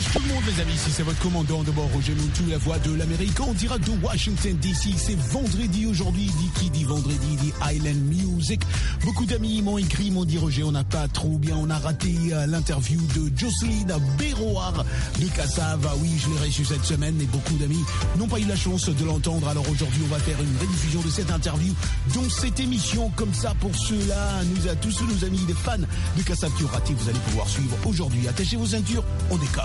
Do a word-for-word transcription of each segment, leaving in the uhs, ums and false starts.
Tout le monde les amis, ici c'est votre commandant de bord Roger Moutou, la voix de l'Amérique en direct de Washington D C. C'est vendredi aujourd'hui, dit qui dit vendredi, dit Island Music. Beaucoup d'amis m'ont écrit, m'ont dit Roger, on n'a pas trop bien, on a raté euh, l'interview de Jocelyne Béroard de Kassav. Ah oui, je l'ai reçu cette semaine, mais beaucoup d'amis n'ont pas eu la chance de l'entendre. Alors aujourd'hui, on va faire une rediffusion de cette interview, dont cette émission, comme ça pour ceux-là, nous à tous nos amis, les fans de Kassav qui ont raté, vous allez pouvoir suivre aujourd'hui. Attachez vos ceintures, on décolle.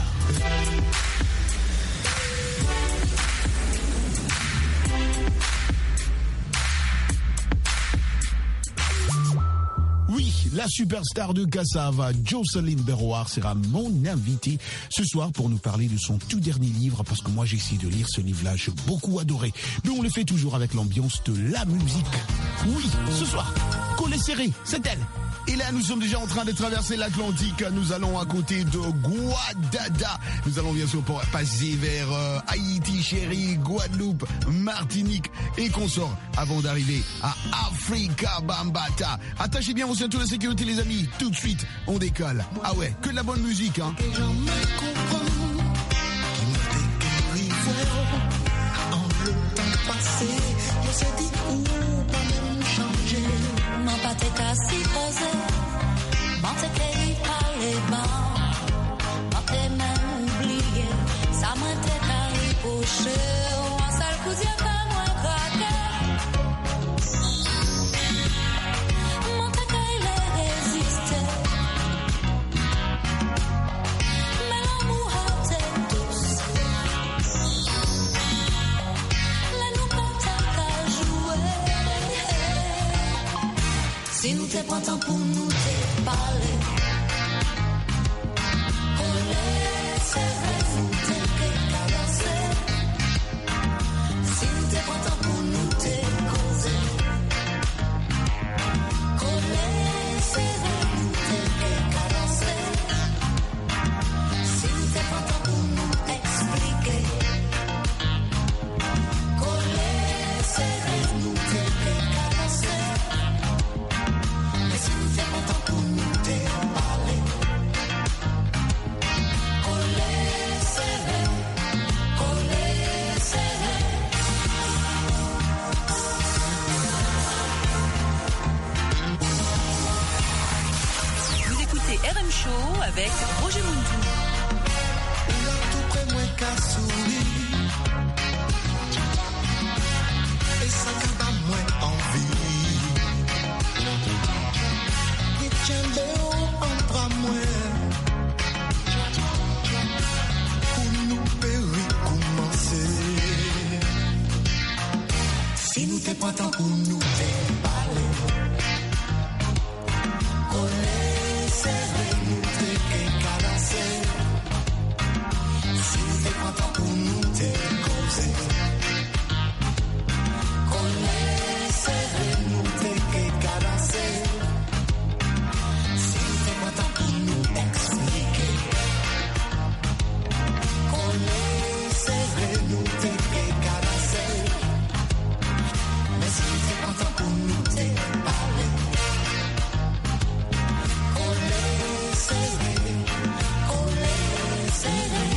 Oui, la superstar de Kassav, Jocelyne Béroard, sera mon invitée ce soir pour nous parler de son tout dernier livre, parce que moi j'ai essayé de lire ce livre-là, j'ai beaucoup adoré. Mais on le fait toujours avec l'ambiance de la musique. Oui, ce soir, Collé Serré, c'est elle. Et là, nous sommes déjà en train de traverser l'Atlantique. Nous allons à côté de Guadada. Nous allons bien sûr passer vers euh, Haïti, chérie, Guadeloupe, Martinique et consorts avant d'arriver à Africa Bambata. Attachez bien vos ceintures de sécurité, les amis. Tout de suite, on décolle. Ah ouais, que de la bonne musique, hein. Mwen pa te ka si pose, mwen te ke yi pale ban, mwen te men oubliye, sa mwen te ka ripoche, mwen sal kouzye ka mwen krake. Mwen te ka ile reziste, men l'amou hate tous. Le nou konta ka joue. Si nous te prenons pour nous te parler, collé, serré, nous te cadencer. Si nous te prenons pour nous te causer, collé, serré, nous te cadencer. Si nous te prenons pour nous expliquer, collé, serré, nous te cadencer. Si nous te content pour nous te parler, collé, serré, collé, serré. Vous écoutez R M Show avec Roger Moutou. Tout près moins qu'à sourire, et ça garde moins envie. Chembe ou entre moi pour nous périr commencer. Si nous te prenons pour nous te parler, collé, serré, nous te cadencer. Si nous te prenons pour nous te causer, collé, serré, nous te cadencer. Pour nous expliquer, collé, serré, nous te cadencer. Mais si t'es content pour nous te parler, collé, serré, collé, serré.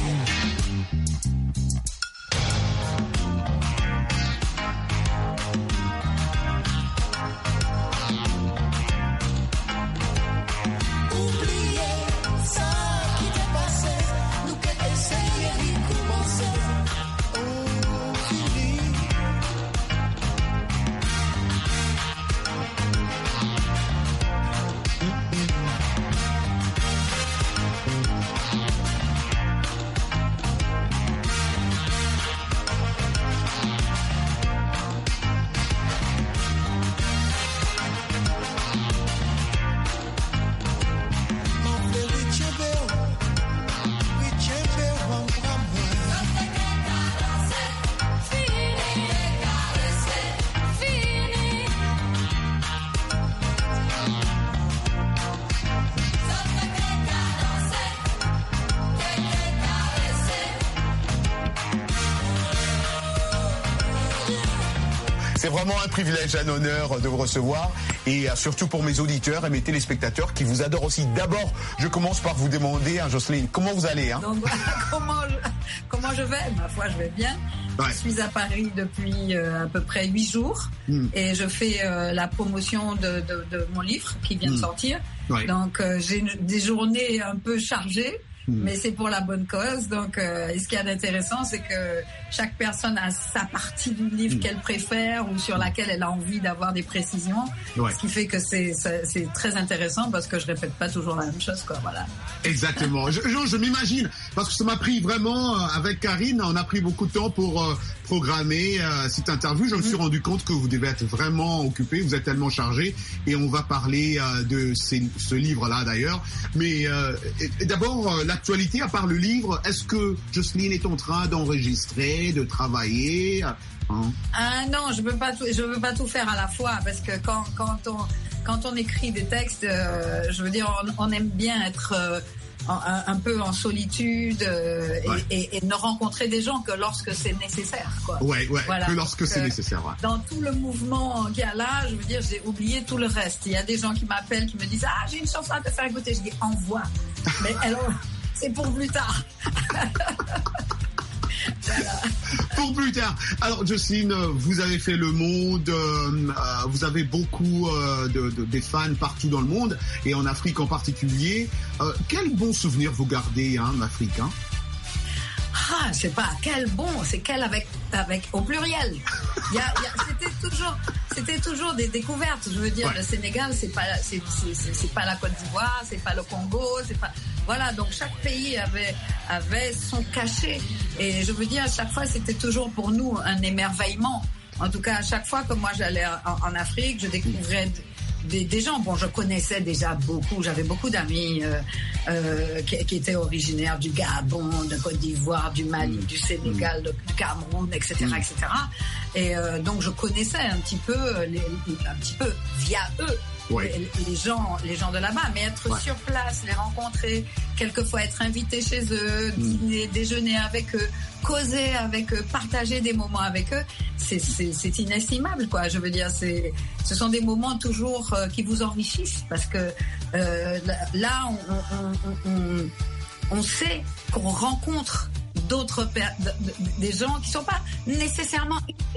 C'est vraiment un privilège, un honneur de vous recevoir. et euh, surtout pour mes auditeurs et mes téléspectateurs qui vous adorent aussi. D'abord, je commence par vous demander, hein, Jocelyne, comment vous allez, hein? Donc voilà, comment je, comment je vais? Ma foi, je vais bien. Ouais. Je suis à Paris depuis euh, à peu près huit jours mm. et je fais euh, la promotion de, de, de mon livre qui vient mm. de sortir. Ouais. Donc euh, j'ai une, des journées un peu chargées. Mmh. Mais c'est pour la bonne cause. Donc, euh, et ce qu'il y a d'intéressant, c'est que chaque personne a sa partie du livre mmh. qu'elle préfère ou sur laquelle elle a envie d'avoir des précisions. Ouais. Ce qui fait que c'est, c'est, c'est très intéressant parce que je répète pas toujours la même chose, quoi. Voilà. Exactement. je, je, je m'imagine, parce que ça m'a pris vraiment, euh, avec Karine, on a pris beaucoup de temps pour euh, programmer euh, cette interview. Je me mmh. suis rendu compte que vous devez être vraiment occupé, vous êtes tellement chargé, et on va parler euh, de ces, ce livre-là d'ailleurs. Mais euh, et, et d'abord, euh, l'actualité, à part le livre, est-ce que Jocelyne est en train d'enregistrer, de travailler, hein? Ah non, je peux pas tout, je veux pas tout faire à la fois, parce que quand quand on quand on écrit des textes, euh, je veux dire, on, on aime bien être euh, en, un, un peu en solitude euh, ouais. et, et, et ne rencontrer des gens que lorsque c'est nécessaire, quoi. Ouais, ouais, voilà. que lorsque Donc, c'est euh, nécessaire. Ouais. Dans tout le mouvement qu'il y a là, je veux dire, j'ai oublié tout le reste. Il y a des gens qui m'appellent, qui me disent ah j'ai une chanson à te faire écouter. Je dis envoie, mais alors c'est pour plus tard. Voilà. Pour plus tard. Alors Jocelyne, vous avez fait le monde, euh, vous avez beaucoup euh, de, de, des fans partout dans le monde et en Afrique en particulier. Euh, quel bon souvenir vous gardez, hein, l'Afrique, hein? Ah, je sais pas, quel bon, c'est quel avec, avec au pluriel. Il y a, il y a, c'était toujours, c'était toujours des découvertes. Je veux dire, ouais. le Sénégal, c'est pas, c'est, c'est, c'est, c'est pas la Côte d'Ivoire, c'est pas le Congo, c'est pas, voilà. Donc chaque pays avait, avait son cachet. Et je veux dire, à chaque fois, c'était toujours pour nous un émerveillement. En tout cas, à chaque fois que moi j'allais en, en Afrique, je découvrais Des, des gens, bon, je connaissais déjà beaucoup, j'avais beaucoup d'amis euh, euh, qui, qui étaient originaires du Gabon, de Côte d'Ivoire, du Mali, du Sénégal, de, du Cameroun, et cetera, et cetera. Et euh, donc je connaissais un petit peu, les, un petit peu via eux. Ouais. Les, les gens, les gens de là-bas, mais être ouais. sur place, les rencontrer, quelquefois être invité chez eux, mmh. dîner, déjeuner avec eux, causer avec eux, partager des moments avec eux, c'est, c'est, c'est inestimable, quoi. Je veux dire, c'est, ce sont des moments toujours euh, qui vous enrichissent parce que euh, là, on, on, on, on sait qu'on rencontre d'autres per- des gens qui sont pas nécessairement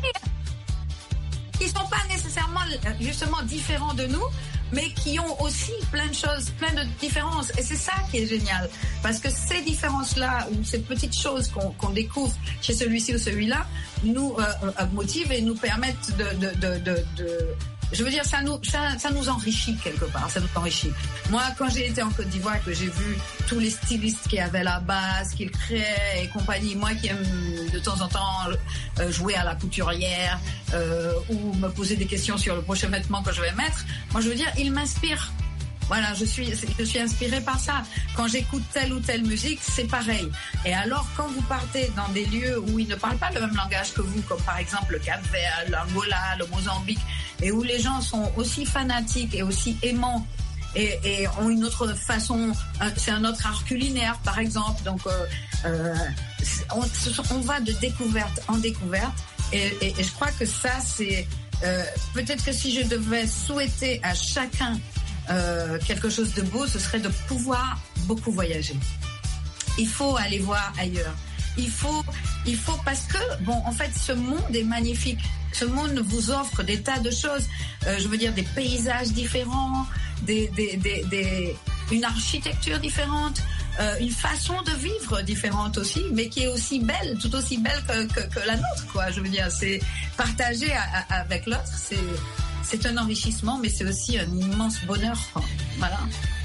qui sont pas nécessairement justement différents de nous, mais qui ont aussi plein de choses, plein de différences. Et c'est ça qui est génial. Parce que ces différences-là, ou ces petites choses qu'on, qu'on découvre chez celui-ci ou celui-là, nous euh, motivent et nous permettent de, de, de, de, de je veux dire, ça nous, ça, ça nous enrichit quelque part, ça nous enrichit. Moi, quand j'ai été en Côte d'Ivoire, que j'ai vu tous les stylistes qu'il y avait là-bas, ce qu'ils créaient et compagnie, moi qui aime de temps en temps euh, jouer à la couturière euh, ou me poser des questions sur le prochain vêtement que je vais mettre, moi je veux dire, ils m'inspirent. Voilà, je suis, je suis inspirée par ça. Quand j'écoute telle ou telle musique, c'est pareil. Et alors, quand vous partez dans des lieux où ils ne parlent pas le même langage que vous, comme par exemple le Cap-Vert, l'Angola, le Mozambique, et où les gens sont aussi fanatiques et aussi aimants et, et ont une autre façon, c'est un autre art culinaire, par exemple. Donc, euh, euh, on, on va de découverte en découverte. Et, et, et je crois que ça, c'est euh, peut-être que si je devais souhaiter à chacun Euh, quelque chose de beau, ce serait de pouvoir beaucoup voyager. Il faut aller voir ailleurs. Il faut, il faut parce que, bon, en fait, ce monde est magnifique. Ce monde vous offre des tas de choses. Euh, je veux dire, des paysages différents, des, des, des, des, une architecture différente, euh, une façon de vivre différente aussi, mais qui est aussi belle, tout aussi belle que, que, que la nôtre, quoi. Je veux dire, c'est partager à, à, avec l'autre, c'est C'est un enrichissement, mais c'est aussi un immense bonheur. Voilà.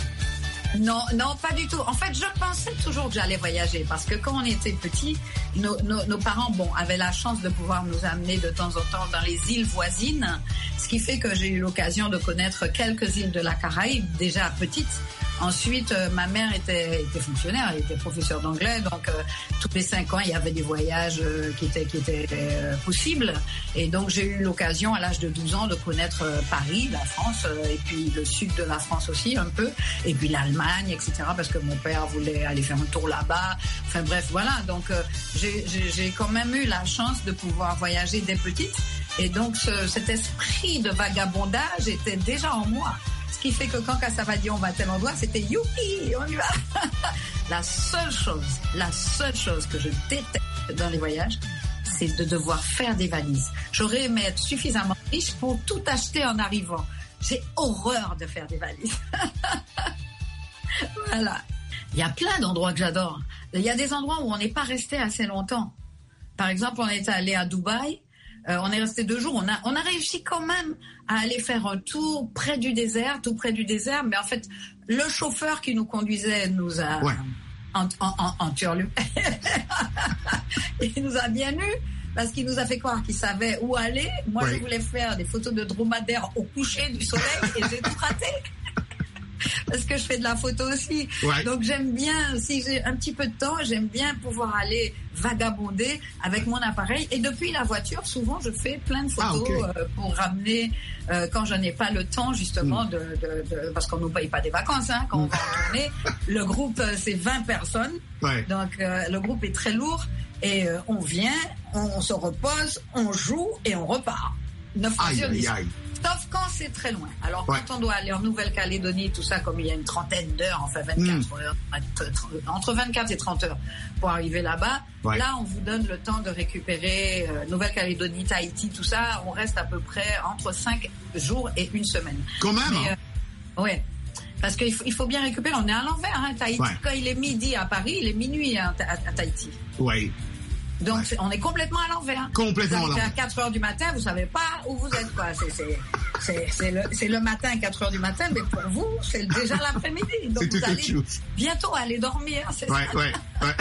Non, non, pas du tout. En fait, je pensais toujours que j'allais voyager parce que quand on était petits, nos, nos, nos parents, bon, avaient la chance de pouvoir nous amener de temps en temps dans les îles voisines, ce qui fait que j'ai eu l'occasion de connaître quelques îles de la Caraïbe, déjà petites. Ensuite, euh, ma mère était, était fonctionnaire, elle était professeure d'anglais, donc euh, tous les cinq ans, il y avait des voyages euh, qui étaient, qui étaient euh, possibles. Et donc, j'ai eu l'occasion, à l'âge de douze ans, de connaître euh, Paris, la France, euh, et puis le sud de la France aussi, un peu, et puis l'Allemagne, et cetera, parce que mon père voulait aller faire un tour là-bas. Enfin bref, voilà. Donc, euh, j'ai, j'ai, j'ai quand même eu la chance de pouvoir voyager dès petite. Et donc, ce, cet esprit de vagabondage était déjà en moi. Ce qui fait que quand Cassava dit on va à tel endroit, c'était youpi, on y va. La seule chose, la seule chose que je déteste dans les voyages, c'est de devoir faire des valises. J'aurais aimé être suffisamment riche pour tout acheter en arrivant. J'ai horreur de faire des valises. Voilà. Il y a plein d'endroits que j'adore. Il y a des endroits où on n'est pas resté assez longtemps. Par exemple, on est allé à Dubaï. Euh, on est resté deux jours. On a, on a réussi quand même à aller faire un tour près du désert, tout près du désert. Mais en fait, le chauffeur qui nous conduisait nous a Ouais. en, en, en, en turlu. Il nous a bien eu parce qu'il nous a fait croire qu'il savait où aller. Moi, Ouais. je voulais faire des photos de dromadaires au coucher du soleil et j'ai tout raté. Parce que je fais de la photo aussi. Ouais. Donc j'aime bien, si j'ai un petit peu de temps, j'aime bien pouvoir aller vagabonder avec mon appareil. Et depuis la voiture, souvent je fais plein de photos Ah, okay. euh, pour ramener, euh, quand je n'ai pas le temps justement, Mm. de, de, de, parce qu'on ne nous paye pas des vacances, hein, quand on va en tournée. Le groupe, euh, c'est vingt personnes. Ouais. Donc euh, le groupe est très lourd. Et euh, on vient, on, on se repose, on joue et on repart. Neuf fois Aïe, sur dix. aïe, aïe. Sauf quand c'est très loin. Alors, Ouais. quand on doit aller en Nouvelle-Calédonie, tout ça, comme il y a une trentaine d'heures, enfin vingt-quatre Mm. heures, entre vingt-quatre et trente heures pour arriver là-bas, Ouais. là, on vous donne le temps de récupérer euh, Nouvelle-Calédonie, Tahiti, tout ça. On reste à peu près entre cinq jours et une semaine. Quand même. Mais, hein. euh, ouais. Parce qu'il faut, il faut bien récupérer. On est à l'envers, hein, Tahiti. Ouais. Quand il est midi à Paris, il est minuit à, à, à Tahiti. Ouais. Donc, Ouais. c'est- on est complètement à l'envers. Complètement Vous à arrivez à l'envers. quatre heures du matin, vous savez pas où vous êtes, quoi. C'est, c'est, c'est, c'est le, c'est le matin, quatre heures du matin, mais pour vous, c'est déjà l'après-midi. Donc, C'est tout vous autre allez chose. bientôt aller dormir, c'est Ouais, ça. ouais, ouais.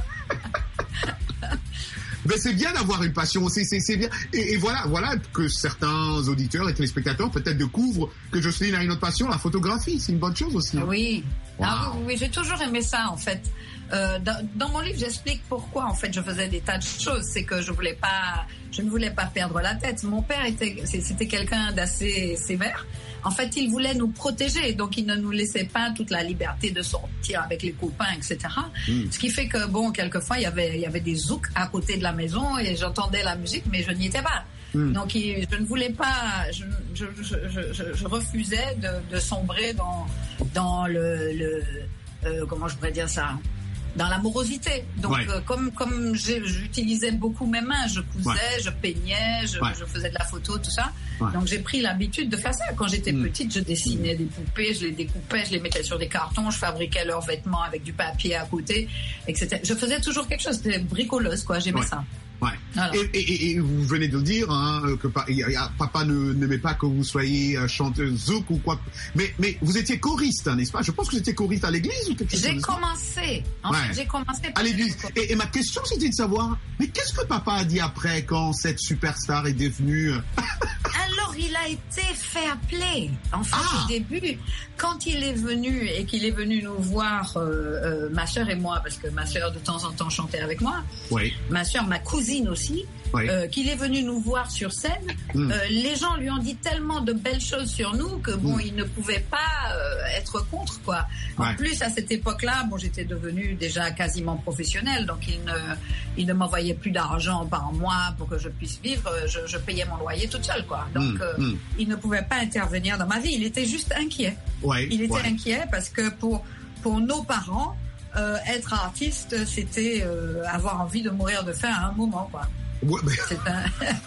Mais c'est bien d'avoir une passion, c'est, c'est, c'est bien. Et, et voilà, voilà que certains auditeurs et téléspectateurs peut-être découvrent que Jocelyne a une autre passion, la photographie. C'est une bonne chose aussi. hein. Oui. Wow. Ah oui, oui, oui, j'ai toujours aimé ça, en fait. Euh, dans, dans mon livre, j'explique pourquoi, en fait, je faisais des tas de choses. C'est que je voulais pas, je ne voulais pas perdre la tête. Mon père était, c'était quelqu'un d'assez sévère. En fait, il voulait nous protéger, donc il ne nous laissait pas toute la liberté de sortir avec les copains, et cetera. Mm. Ce qui fait que, bon, quelquefois, il y avait, il y avait des zouks à côté de la maison et j'entendais la musique, mais je n'y étais pas. Mm. Donc, il- je ne voulais pas, je, je, je, je, je- je refusais de, de sombrer dans, dans le, le euh, comment je pourrais dire ça, dans l'amorosité. Donc, Ouais. euh, comme comme j'ai- j'utilisais beaucoup mes mains, je cousais, Ouais. je peignais, je, Ouais. je faisais de la photo, tout ça. Ouais. Donc, j'ai pris l'habitude de faire ça. Quand j'étais Mm. petite, je dessinais des poupées, je les découpais, je les mettais sur des cartons, je fabriquais leurs vêtements avec du papier à côté, et cetera. Je faisais toujours quelque chose, c'était bricoleuse, quoi. J'aimais Ouais. ça. Ouais. Voilà. Et, et, et- et vous venez de le dire, hein, que pa- y a- y a- papa ne n'aimait pas que vous soyez euh, chanteuse zouk ou quoi. Mais, mais vous étiez choriste, hein, n'est-ce pas? Je pense que vous étiez choriste à l'église ou quelque chose J'ai comme ça. commencé. En Ouais. fait, j'ai commencé À l'église. Et, et ma question, c'était de savoir, mais qu'est-ce que papa a dit après quand cette superstar est devenue... euh, Alors, il a été fait appeler. En fait, Ah. au début, quand il est venu et qu'il est venu nous voir, euh, euh, ma sœur et moi, parce que ma sœur de temps en temps chantait avec moi, Oui. ma sœur, ma cousine aussi, Oui. euh, qu'il est venu nous voir sur scène, Mm. euh, les gens lui ont dit tellement de belles choses sur nous que bon, Mm. il ne pouvait pas euh, être contre, quoi. En Ouais. plus, à cette époque-là, bon, j'étais devenue déjà quasiment professionnelle, donc il ne, il ne m'envoyait plus d'argent par mois pour que je puisse vivre. Je, je payais mon loyer toute seule, quoi. Donc, Mm. euh, Mm. il ne pouvait pas intervenir dans ma vie. Il était juste inquiet. Ouais. Il était ouais. inquiet parce que pour pour nos parents, euh, être artiste, c'était euh, avoir envie de mourir de faim à un moment, quoi. Ouais, mais C'est un...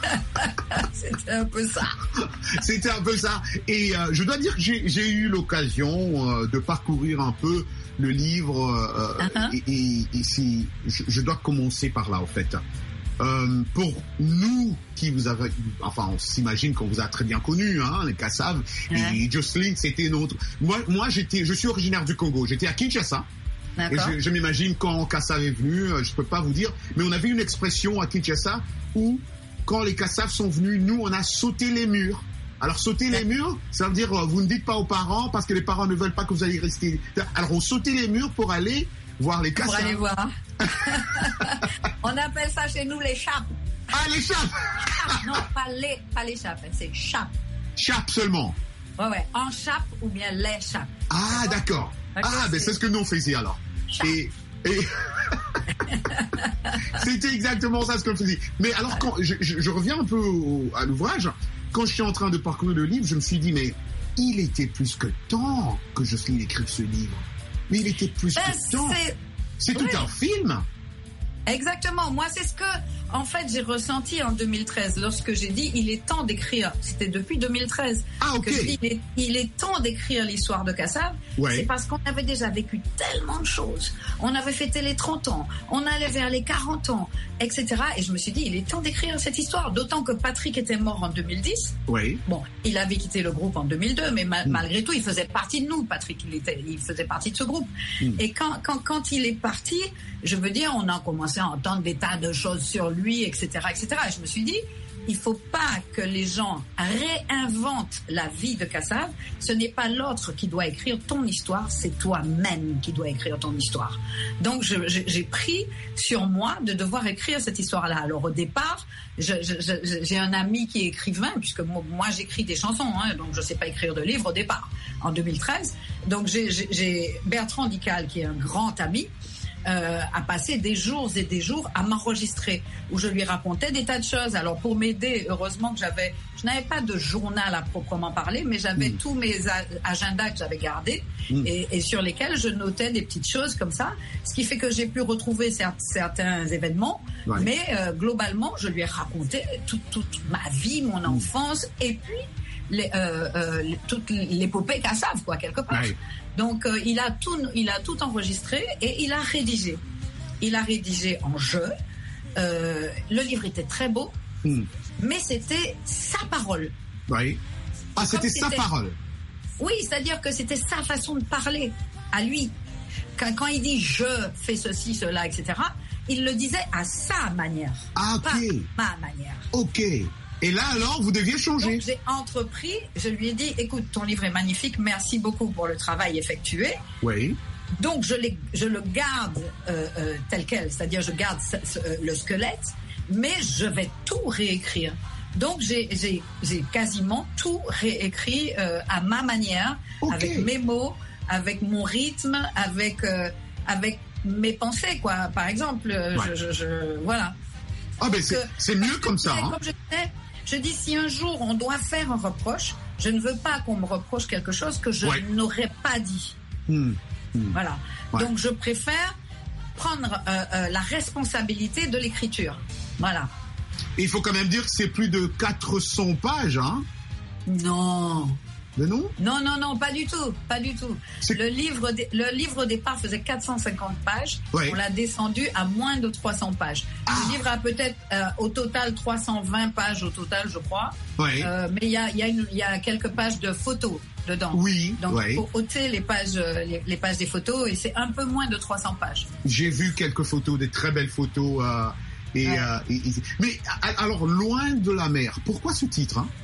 C'était un peu ça. c'était un peu ça. Et euh, je dois dire que j'ai, j'ai eu l'occasion euh, de parcourir un peu le livre. Euh, Uh-huh. et, et, et si, je, je dois commencer par là, en fait. Euh, pour nous qui vous avez, enfin, on s'imagine qu'on vous a très bien connus, hein, les Kassav. Ouais. Et Jocelyne, c'était notre. Moi, moi, j'étais, je suis originaire du Congo. J'étais à Kinshasa. Et D'accord. je, je m'imagine quand Kassav est venu, euh, je peux pas vous dire, mais on avait une expression à Kinshasa où, quand les Kassav sont venus, nous, on a sauté les murs. Alors, sauter les murs, ça veut dire, euh, vous ne dites pas aux parents parce que les parents ne veulent pas que vous allez rester. Alors, on sautait les murs pour aller voir les Pour Kassav. aller voir. On appelle ça chez nous les chapes. Ah, les chapes! Non, pas les, pas les chapes, hein, c'est chapes. Chapes seulement. Ouais, ouais, en chape ou bien les chapes. Ah, d'accord. D'accord, Ah, ben c'est- c'est ce que nous on faisait alors. Chape. Et, et, C'était exactement ça ce que je faisais. Mais alors, quand je, je, je reviens un peu au, à l'ouvrage, quand je suis en train de parcourir le livre, je me suis dit, mais il était plus que temps que Jocelyne écrive ce livre. Mais il était plus Ben, que temps. c'est- C'est Oui. tout un film. Exactement. Moi, c'est ce que, en fait, j'ai ressenti en deux mille treize lorsque j'ai dit il est temps d'écrire. C'était depuis deux mille treize Ah, ok. que je dis il est, il est temps d'écrire l'histoire de Kassav. Ouais. C'est parce qu'on avait déjà vécu tellement de choses. On avait fêté les trente ans, on allait vers les quarante ans, et cetera. Et je me suis dit il est temps d'écrire cette histoire. D'autant que Patrick était mort en deux mille dix. Oui. Bon, il avait quitté le groupe en deux mille deux, mais ma- malgré tout, il faisait partie de nous, Patrick. Il, était, il faisait partie de ce groupe. Mm. Et quand, quand, quand il est parti, je veux dire, on a commencé à entendre des tas de choses sur lui, et cetera, et cetera. Et je me suis dit, il faut pas que les gens réinventent la vie de Kassav. Ce n'est pas l'autre qui doit écrire ton histoire, c'est toi-même qui dois écrire ton histoire. Donc, je- je- j'ai pris sur moi de devoir écrire cette histoire-là. Alors, au départ, je- je- je- j'ai un ami qui est écrivain, puisque moi, moi, j'écris des chansons, hein, donc je sais pas écrire de livres au départ, en deux mille treize. Donc, j'ai- j'ai j'ai Bertrand Dical, qui est un grand ami, euh, a passé des jours et des jours à m'enregistrer, où je lui racontais des tas de choses. Alors pour m'aider, heureusement que j'avais, je n'avais pas de journal à proprement parler, mais j'avais Mm. tous mes a- agendas que j'avais gardés Mm. et, et sur lesquels je notais des petites choses comme ça, ce qui fait que j'ai pu retrouver cer- certains événements, Ouais. mais euh, globalement, je lui ai raconté toute, toute ma vie, mon enfance, et puis les, euh, euh, les- toute l'épopée Kassav, quoi, quelque part. Ouais. Donc euh, il a tout, il a tout enregistré et il a rédigé. Il a rédigé en jeu. Euh, le livre était très beau, Mm. mais c'était sa parole. Oui. Ah, c'était sa c'était- parole. Oui, c'est-à-dire que c'était sa façon de parler à lui. Quand, quand il dit je fais ceci, cela, et cetera, il le disait à sa manière, Ah, ok. pas ma manière. Ok. Et là, alors, vous deviez changer. Donc j'ai entrepris, je lui ai dit, écoute, ton livre est magnifique, merci beaucoup pour le travail effectué. Oui. Donc je, l'ai- je le garde euh, euh, tel quel, c'est-à-dire je garde ce- ce- euh, le squelette, mais je vais tout réécrire. Donc j'ai j'ai- j'ai quasiment tout réécrit euh, à ma manière, Ok. avec mes mots, avec mon rythme, avec euh, avec mes pensées, quoi. Par exemple, euh, Ouais. je, je, je- voilà. Ah, ben, c'est Que- c'est mieux comme ça. Hein. Comme je disais, je dis si un jour on doit faire un reproche, je ne veux pas qu'on me reproche quelque chose que je Ouais. n'aurais pas dit. Mm. Mm. Voilà. Ouais. Donc je préfère prendre euh, euh, la responsabilité de l'écriture. Voilà. Et il faut quand même dire que c'est plus de quatre cents pages, hein. Non. Mais non? Non, non, non, pas du tout, pas du tout. C'est- Le livre, dé- le livre au départ faisait quatre cent cinquante pages. Ouais. On l'a descendu à moins de trois cents pages. Ah. Le livre a peut-être euh, au total trois cent vingt pages au total, je crois. Oui. Euh, mais il y a, il y, a une- il y a quelques pages de photos dedans. Oui, Donc ouais. il faut ôter les pages, euh, les, les pages des photos et c'est un peu moins de trois cents pages. J'ai vu quelques photos, des très belles photos. euh, et, Ouais. euh, et- et- mais a- alors, loin de la mer, pourquoi ce titre, hein?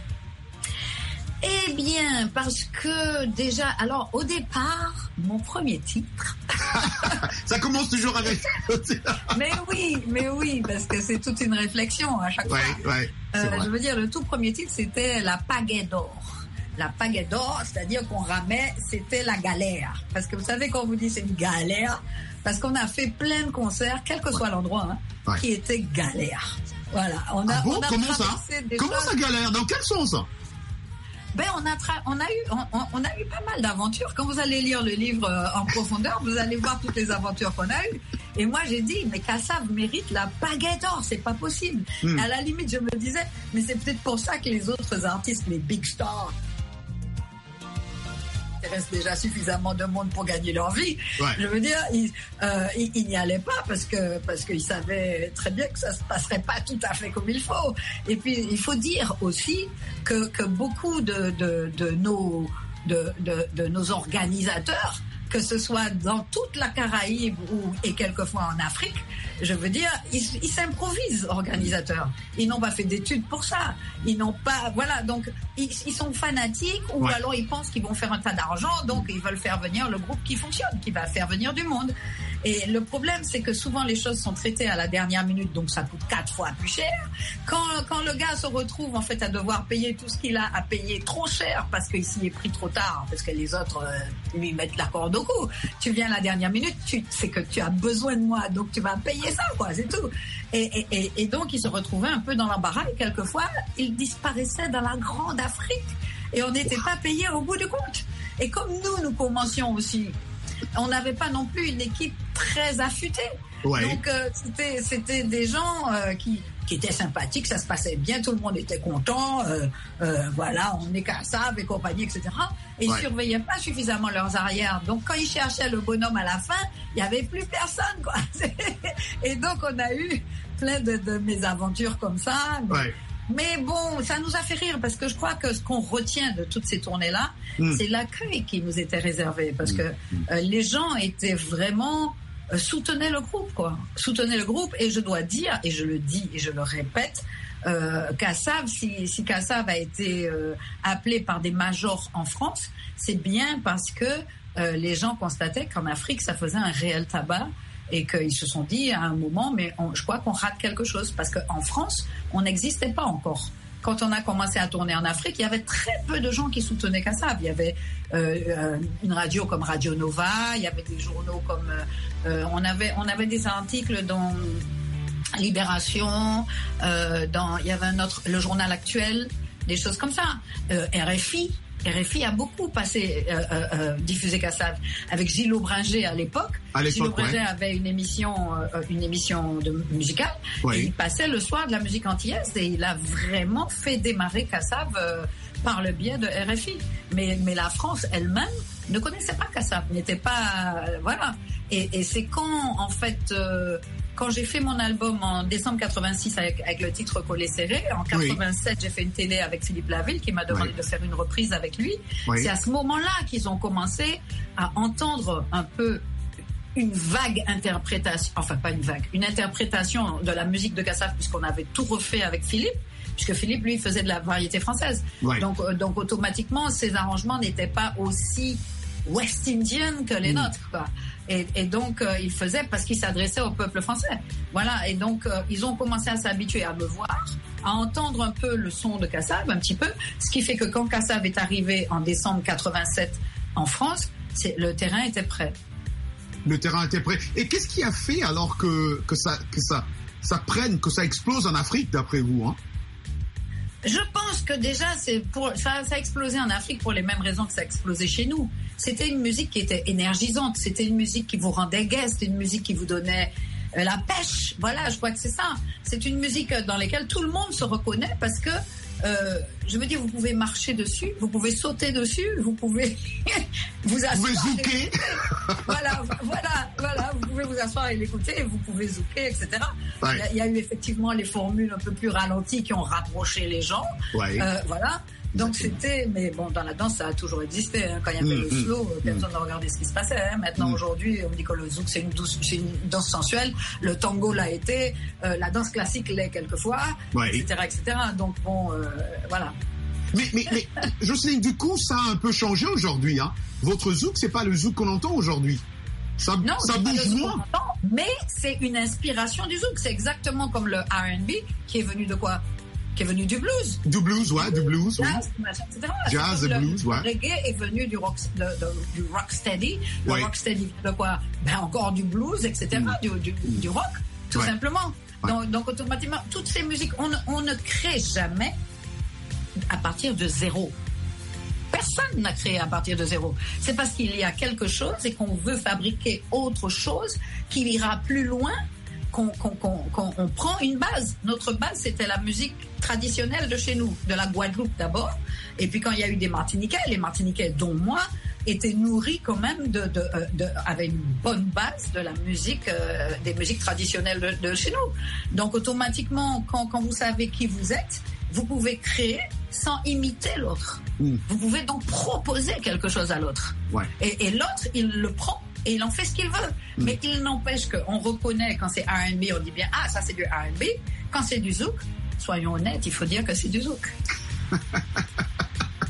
Eh bien, parce que déjà, alors au départ, mon premier titre, Ça commence toujours avec... mais oui, mais oui, parce que c'est toute une réflexion à chaque ouais, fois. ouais, c'est Euh, vrai. je veux dire, le tout premier titre, c'était La Pagaie d'or. La Pagaie d'or, c'est-à-dire qu'on ramait, c'était la galère. Parce que vous savez, quand on vous dit c'est une galère, parce qu'on a fait plein de concerts, quel que soit l'endroit, hein, Ouais. qui étaient galères. Voilà. On a, Ah bon, on a comment ça? traversé des Comment choses- ça galère? Dans quel sens? Ben, on a, tra- on a eu, on, on- on a eu pas mal d'aventures. Quand vous allez lire le livre euh, en profondeur, vous allez voir toutes les aventures qu'on a eues. Et moi, j'ai dit, mais Kassav mérite la Pagaie d'or, c'est pas possible. Hmm. À la limite, je me disais, mais c'est peut-être pour ça que les autres artistes, les big stars, il reste déjà suffisamment de monde pour gagner leur vie. Ouais. Je veux dire, ils, euh, ils, ils n'y allaient pas parce que parce qu'ils savaient très bien que ça se passerait pas tout à fait comme il faut. Et puis il faut dire aussi que, que beaucoup de, de, de nos de, de, de nos organisateurs, que ce soit dans toute la Caraïbe ou et quelquefois en Afrique, je veux dire, ils ils s'improvisent organisateurs. Ils n'ont pas fait d'études pour ça. Ils n'ont pas, voilà, donc ils, ils sont fanatiques ou Ouais. alors ils pensent qu'ils vont faire un tas d'argent, donc ils veulent faire venir le groupe qui fonctionne, qui va faire venir du monde. Et le problème, c'est que souvent les choses sont traitées à la dernière minute, donc ça coûte quatre fois plus cher. Quand, quand le gars se retrouve en fait à devoir payer tout ce qu'il a à payer trop cher parce qu'il s'y est pris trop tard, parce que les autres euh, lui mettent la corde au cou. Tu viens à la dernière minute, tu sais que tu as besoin de moi, donc tu vas payer ça, quoi, c'est tout. Et, et, et donc il se retrouvait un peu dans l'embarras et quelquefois il disparaissait dans la grande Afrique et on n'était pas payé au bout du compte. Et comme nous, nous commencions aussi, on n'avait pas non plus une équipe très affûtée. Ouais. Donc euh, c'était c'était des gens euh, qui qui étaient sympathiques, ça se passait bien, tout le monde était content, euh, euh, voilà, on est Kassav et compagnie, et cetera. Et ouais. Ils surveillaient pas suffisamment leurs arrières. Donc quand ils cherchaient le bonhomme à la fin, il y avait plus personne, quoi. Et donc on a eu plein de, de mésaventures comme ça. Mais, ouais. mais bon, ça nous a fait rire parce que je crois que ce qu'on retient de toutes ces tournées-là, mmh. c'est l'accueil qui nous était réservé parce que euh, les gens étaient vraiment euh, soutenaient le groupe, quoi. Soutenaient le groupe et je dois dire, et je le dis et je le répète, euh, Kassav, si, si Kassav a été euh, appelé par des majors en France, c'est bien parce que euh, les gens constataient qu'en Afrique, ça faisait un réel tabac. Et qu'ils se sont dit à un moment, mais on, je crois qu'on rate quelque chose parce qu'en France, on n'existait pas encore. Quand on a commencé à tourner en Afrique, il y avait très peu de gens qui soutenaient Kassav. Il y avait euh, une radio comme Radio Nova, il y avait des journaux comme euh, on avait on avait des articles dans Libération, euh, dans il y avait un autre, le Journal Actuel, des choses comme ça. Euh, R F I. R F I a beaucoup passé, euh, euh, diffusé Kassav avec Gilles Aubringer à l'époque. À l'époque Gilles Aubringer ouais. avait une émission, euh, une émission de musicale. Oui. Et il passait le soir de la musique antillaise et il a vraiment fait démarrer Kassav euh, par le biais de R F I. Mais, mais la France elle-même ne connaissait pas Kassav, n'était pas, euh, voilà. Et, et c'est quand, en fait, euh, quand j'ai fait mon album en décembre quatre-vingt-six avec, avec le titre Collet serré, en quatre-vingt-sept, oui. j'ai fait une télé avec Philippe Laville qui m'a demandé oui. de faire une reprise avec lui. Oui. C'est à ce moment-là qu'ils ont commencé à entendre un peu une vague interprétation, enfin pas une vague, une interprétation de la musique de Kassav puisqu'on avait tout refait avec Philippe. Puisque Philippe, lui, faisait de la variété française. Oui. Donc, euh, donc, automatiquement, ces arrangements n'étaient pas aussi West Indian que les mmh. nôtres, quoi. Et, et donc, euh, il faisait parce qu'il s'adressait au peuple français. Voilà. Et donc, euh, ils ont commencé à s'habituer à me voir, à entendre un peu le son de Kassav, un petit peu. Ce qui fait que quand Kassav est arrivé en décembre quatre-vingt-sept en France, c'est, le terrain était prêt. Le terrain était prêt. Et qu'est-ce qui a fait alors que, que ça, que ça, ça prenne, que ça explose en Afrique, d'après vous, hein? Je pense que déjà, c'est pour, ça, ça a explosé en Afrique pour les mêmes raisons que ça a explosé chez nous. C'était une musique qui était énergisante, c'était une musique qui vous rendait gai, c'était une musique qui vous donnait euh, la pêche. Voilà, je crois que c'est ça. C'est une musique dans laquelle tout le monde se reconnaît parce que, euh, je veux dire, vous pouvez marcher dessus, vous pouvez sauter dessus, vous pouvez vous asseoir. Vous pouvez zouker. Voilà, voilà, voilà, vous pouvez vous asseoir et l'écouter, vous pouvez zouker, et cetera. Ouais. Il, y a, il y a eu effectivement les formules un peu plus ralenties qui ont rapproché les gens. Ouais. Euh, voilà. Donc c'était, mais bon, dans la danse, ça a toujours existé. Hein. Quand il y avait mmh, le slow, mmh, personne ne regardait ce qui se passait. Hein. Maintenant, mmh. aujourd'hui, on dit que le zouk, c'est une, douce, c'est une danse sensuelle. Le tango l'a été. Euh, la danse classique l'est quelquefois, ouais. et cetera, et cetera. Donc bon, euh, voilà. Mais, mais, mais Jocelyne, du coup, ça a un peu changé aujourd'hui. Hein. Votre zouk, c'est pas le zouk qu'on entend aujourd'hui. Ça, non, ça bouge moins. Entend, mais c'est une inspiration du zouk. C'est exactement comme le R and B qui est venu de quoi? Qui est venu du blues. Du blues, ouais, du blues, jazz, oui. Machin, et cetera. Jazz et blues, ouais. Le reggae est venu du rock, de, de, du rocksteady. Le ouais. rocksteady, de quoi? Ben, encore du blues, et cetera. Mm. Du, du, du rock, tout ouais. simplement. Ouais. Donc, donc, automatiquement, toutes ces musiques, on, on ne crée jamais à partir de zéro. Personne n'a créé à partir de zéro. C'est parce qu'il y a quelque chose et qu'on veut fabriquer autre chose qui ira plus loin. Qu'on, qu'on, qu'on, qu'on on prend une base. Notre base, c'était la musique traditionnelle de chez nous, de la Guadeloupe d'abord. Et puis quand il y a eu des Martiniquais, les Martiniquais, dont moi, étaient nourris quand même de, de, de, de avec une bonne base de la musique, euh, des musiques traditionnelles de, de chez nous. Donc automatiquement, quand, quand vous savez qui vous êtes, vous pouvez créer sans imiter l'autre. Mmh. Vous pouvez donc proposer quelque chose à l'autre. Ouais. Et, et l'autre, il le prend. Et il en fait ce qu'il veut. Mmh. Mais il n'empêche qu'on reconnaît quand c'est R and B, on dit bien, ah, ça c'est du R and B. Quand c'est du zouk, soyons honnêtes, il faut dire que c'est du zouk. Ah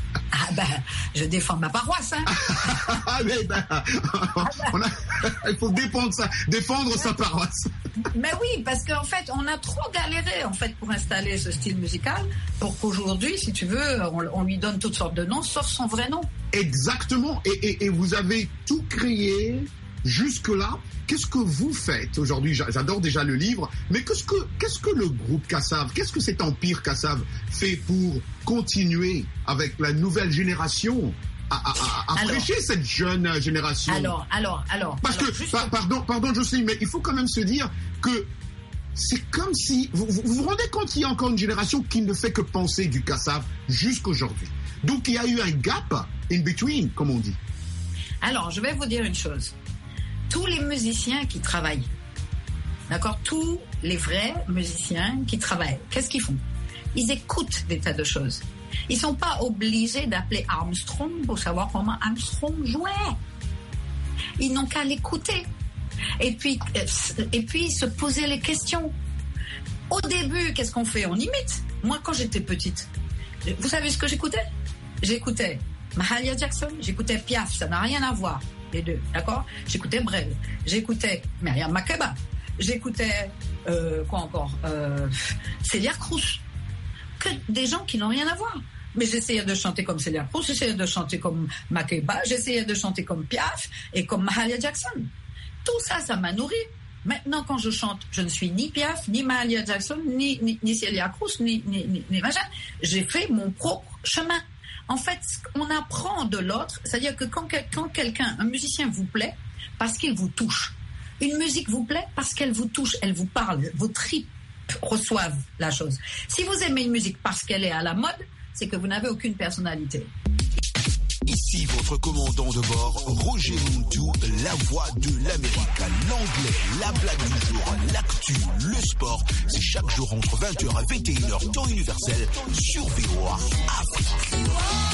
ben, je défends ma paroisse. Hein. Ah, mais ben, on a, il faut défendre, ça, défendre sa paroisse. Mais oui, parce qu'en fait, on a trop galéré en fait, pour installer ce style musical, pour qu'aujourd'hui, si tu veux, on, on lui donne toutes sortes de noms, sauf son vrai nom. Exactement. Et, et, et vous avez tout créé jusque-là. Qu'est-ce que vous faites aujourd'hui? J'adore déjà le livre, mais qu'est-ce que, qu'est-ce que le groupe Kassav, qu'est-ce que cet empire Kassav fait pour continuer avec la nouvelle génération à, à, à, à alors, prêcher cette jeune génération? Alors, alors, alors. Parce alors, que, juste... pa- pardon, pardon Jocelyne, mais il faut quand même se dire que c'est comme si, vous vous, vous rendez compte qu'il y a encore une génération qui ne fait que penser du Kassav jusqu'aujourd'hui. Donc il y a eu un gap in between, comme on dit. Alors, je vais vous dire une chose. Tous les musiciens qui travaillent, d'accord, tous les vrais musiciens qui travaillent, qu'est-ce qu'ils font? Ils écoutent des tas de choses. Ils sont pas obligés d'appeler Armstrong pour savoir comment Armstrong jouait. Ils n'ont qu'à l'écouter. Et puis, et puis se poser les questions. Au début, qu'est-ce qu'on fait? On imite. Moi, quand j'étais petite, vous savez ce que j'écoutais? J'écoutais Mahalia Jackson, j'écoutais Piaf, ça n'a rien à voir, les deux, d'accord? J'écoutais Brel, j'écoutais Myriam Makeba, j'écoutais, euh, quoi encore, euh, Celia Cruz, que des gens qui n'ont rien à voir. Mais j'essayais de chanter comme Celia Cruz, j'essayais de chanter comme Makeba, j'essayais de chanter comme Piaf et comme Mahalia Jackson. Tout ça, ça m'a nourri. Maintenant, quand je chante, je ne suis ni Piaf, ni Mahalia Jackson, ni, ni, ni Celia Cruz, ni, ni, ni, ni machin. J'ai fait mon propre chemin. En fait, on apprend de l'autre, c'est-à-dire que quand, quand quelqu'un, un musicien vous plaît, parce qu'il vous touche. Une musique vous plaît parce qu'elle vous touche, elle vous parle, vos tripes reçoivent la chose. Si vous aimez une musique parce qu'elle est à la mode, c'est que vous n'avez aucune personnalité. Ici votre commandant de bord, Roger Muntu, la voix de l'Amérique, l'anglais, la blague du jour, l'actu, le sport. C'est chaque jour entre vingt heures et vingt et une heures, temps universel, sur V O A Afrique.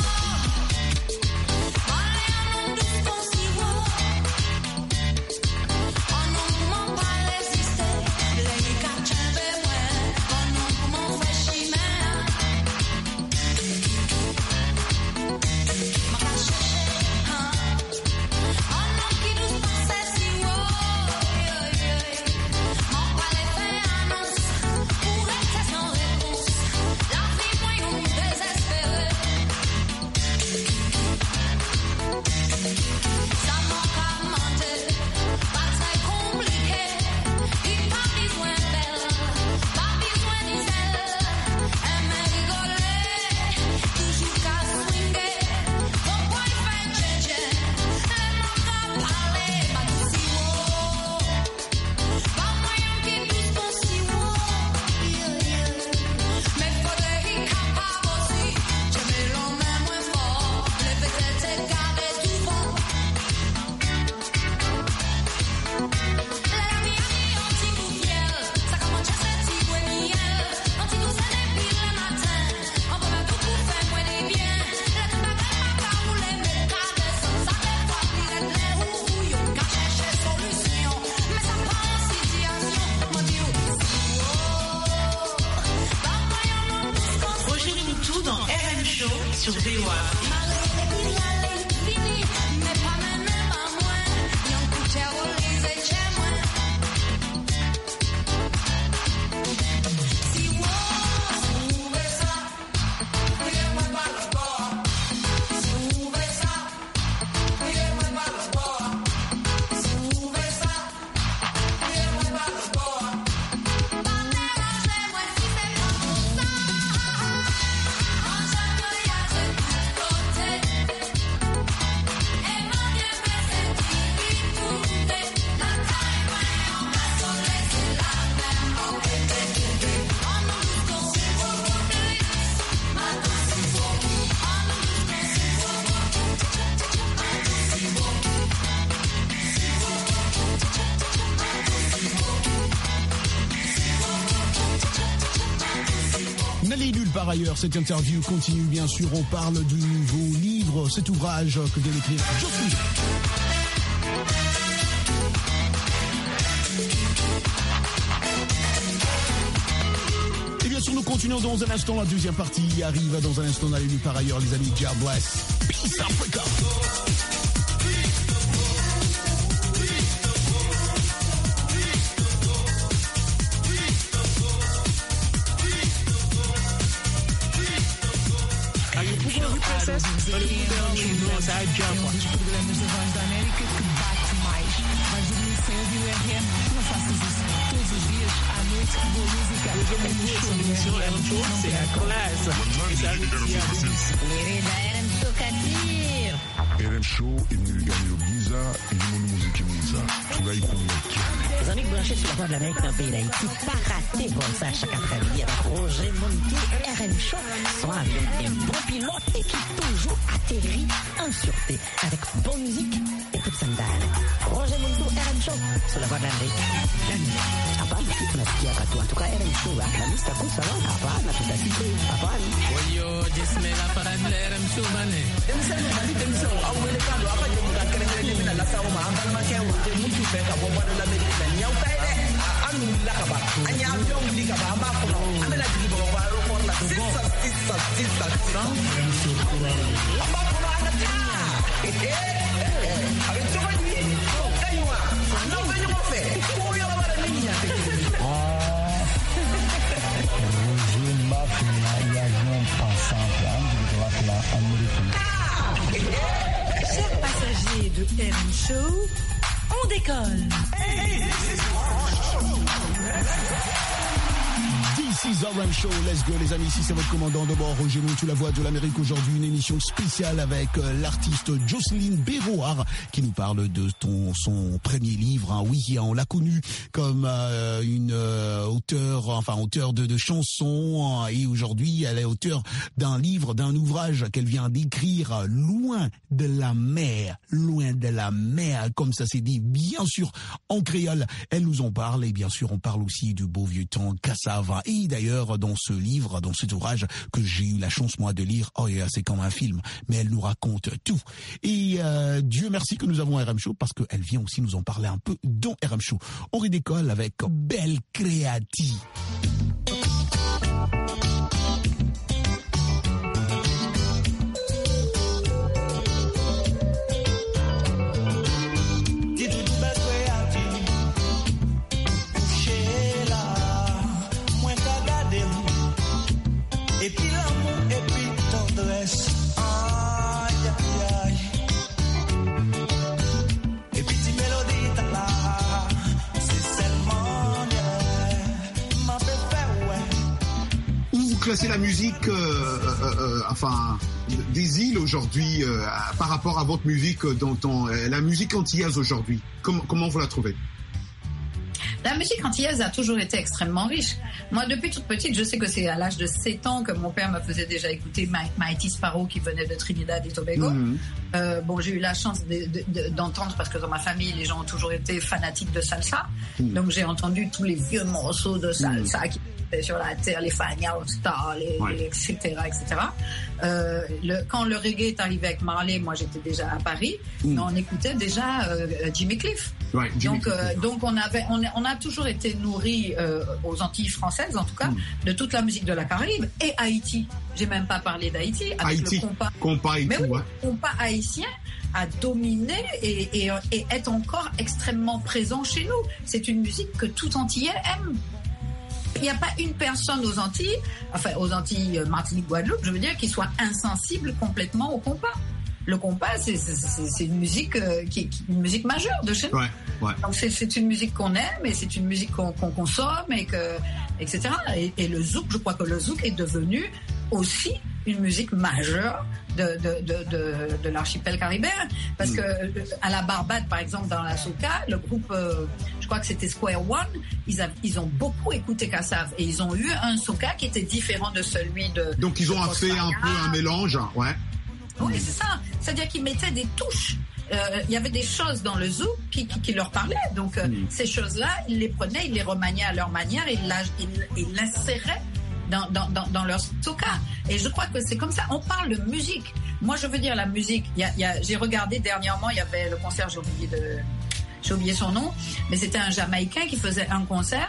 Sur V O A. Par ailleurs, cette interview continue bien sûr, on parle du nouveau livre, cet ouvrage que vient d'écrire Jocelyne. Et bien sûr, nous continuons continuons dans un instant. La deuxième partie arrive dans un instant. Allez-nous par ailleurs, les amis. God bless. Peace Africa. Os programas da Voz da América que bate mais. Vais dormir cedo e o R M, não faças isso. Todos os dias, à noite, boa música. Querida R M Show Kadir. R M Show imilingani Giza, ilimoni muziki mwiza. Tunaikumbia. Les amis branchés sur la Voix de l'Amérique dans le pays d'Haïti, pas rater bon ça chaque après-midi avec Roger Mountou et R M Show. Son avion est bon pilote et qui toujours atterrit en sûreté avec bonne musique et toute sandale. Roger Mountou, R M Show sur la Voix de l'Amérique. La musique. Hapana, tunasikia katu. En tout cas, R M Show, la mista kusa wana. Hapana, tutasikia. Hapana. Oyo, jismela para de R M Show, bane. Demsani, bani demsani. Awele kando, apa jemuka kerengere demina lasa uma. Ambal makewa, jemutu peka, bomba de l'Amérique. Nyau taide, anu lakaba. Anya avion likaba, amba kono. Amela jiki bomba, rokon la. Sisa, sisa, sisa, sisa. Amba kono anata. Avec tout le monde, kaywa. Non, mais je m'en fais. Pour y avoir la ligne. Roger Mafia, il y a un passant là, je vais là américain. Chers passagers de R M Show, on décolle. This is R M Show, let's go les amis, ici c'est votre commandant de bord, Roger Mountou, la voix de l'Amérique. Aujourd'hui une émission spéciale avec euh, l'artiste Jocelyne Béroard qui nous parle de ton, son premier livre. Hein. Oui, on l'a connue comme euh, une euh, auteure, enfin auteur de, de chansons, hein, et aujourd'hui elle est auteure d'un livre, d'un ouvrage qu'elle vient d'écrire, Loin de la mer, loin de la mer, comme ça c'est dit bien sûr en créole. Elle nous en parle et bien sûr on parle aussi du beau vieux temps Cassava. Et d'ailleurs, dans ce livre, dans cet ouvrage que j'ai eu la chance, moi, de lire, oh, c'est comme un film, mais elle nous raconte tout. Et euh, Dieu merci que nous avons R M Show, parce qu'elle vient aussi nous en parler un peu dans R M Show. On redécolle avec Belle Créati. Et puis l'amour, et puis tendresse, aïe, aïe, aïe. Et puis ti mélodie, ta là, c'est seulement, yeah, ma belle, ouais. Où vous classez la musique, euh, euh, euh, enfin, des îles aujourd'hui, euh, par rapport à votre musique, dans, dans euh, la musique antillaise aujourd'hui, comment, comment vous la trouvez? La musique antillaise a toujours été extrêmement riche. Moi, depuis toute petite, je sais que c'est à l'âge de sept ans que mon père me faisait déjà écouter Mighty Sparrow qui venait de Trinidad et Tobago. Mm-hmm. Euh, bon, j'ai eu la chance de, de, de, d'entendre, parce que dans ma famille, les gens ont toujours été fanatiques de salsa. Mm-hmm. Donc, j'ai entendu tous les vieux morceaux de salsa mm-hmm. qui étaient sur la terre, les Fania Star, les, ouais. les, et cetera, et cetera. Euh, le, quand le reggae est arrivé avec Marley, moi, j'étais déjà à Paris, mm-hmm. mais on écoutait déjà euh, Jimmy Cliff. Ouais, Jimmy donc, Cliff. Euh, donc, on avait, on, on a toujours été nourris euh, aux Antilles françaises, en tout cas, mm. de toute la musique de la Caraïbe et Haïti. J'ai même pas parlé d'Haïti avec Haïti, le compas. compas et Mais tout, oui, ouais. le compas haïtien a dominé et, et, et est encore extrêmement présent chez nous. C'est une musique que tout Antillais aime. Il n'y a pas une personne aux Antilles, enfin aux Antilles Martinique, Guadeloupe, je veux dire, qui soit insensible complètement au compas. Le compas, c'est, c'est, c'est, c'est une musique euh, qui, qui une musique majeure de chez nous. Ouais, ouais. Donc c'est, c'est une musique qu'on aime et c'est une musique qu'on, qu'on consomme et que, et cetera. Et, et le zouk, je crois que le zouk est devenu aussi une musique majeure de de de de, de l'archipel caribéen, parce mm. que à la Barbade, par exemple, dans la soca, le groupe, euh, je crois que c'était Square One, ils a, ils ont beaucoup écouté Kassav et ils ont eu un soca qui était différent de celui de. Donc ils ont fait un peu un mélange, ouais. Oui, c'est ça. C'est-à-dire qu'ils mettaient des touches. Il euh, y avait des choses dans le zouk qui, qui, qui leur parlaient. Donc, euh, mmh. ces choses-là, ils les prenaient, ils les remaniaient à leur manière et ils, ils l'inséraient dans, dans, dans, dans leur soca. Et je crois que c'est comme ça. On parle de musique. Moi, je veux dire la musique. Y a, y a, j'ai regardé dernièrement, il y avait le concert, j'ai oublié, de, j'ai oublié son nom, mais c'était un Jamaïcain qui faisait un concert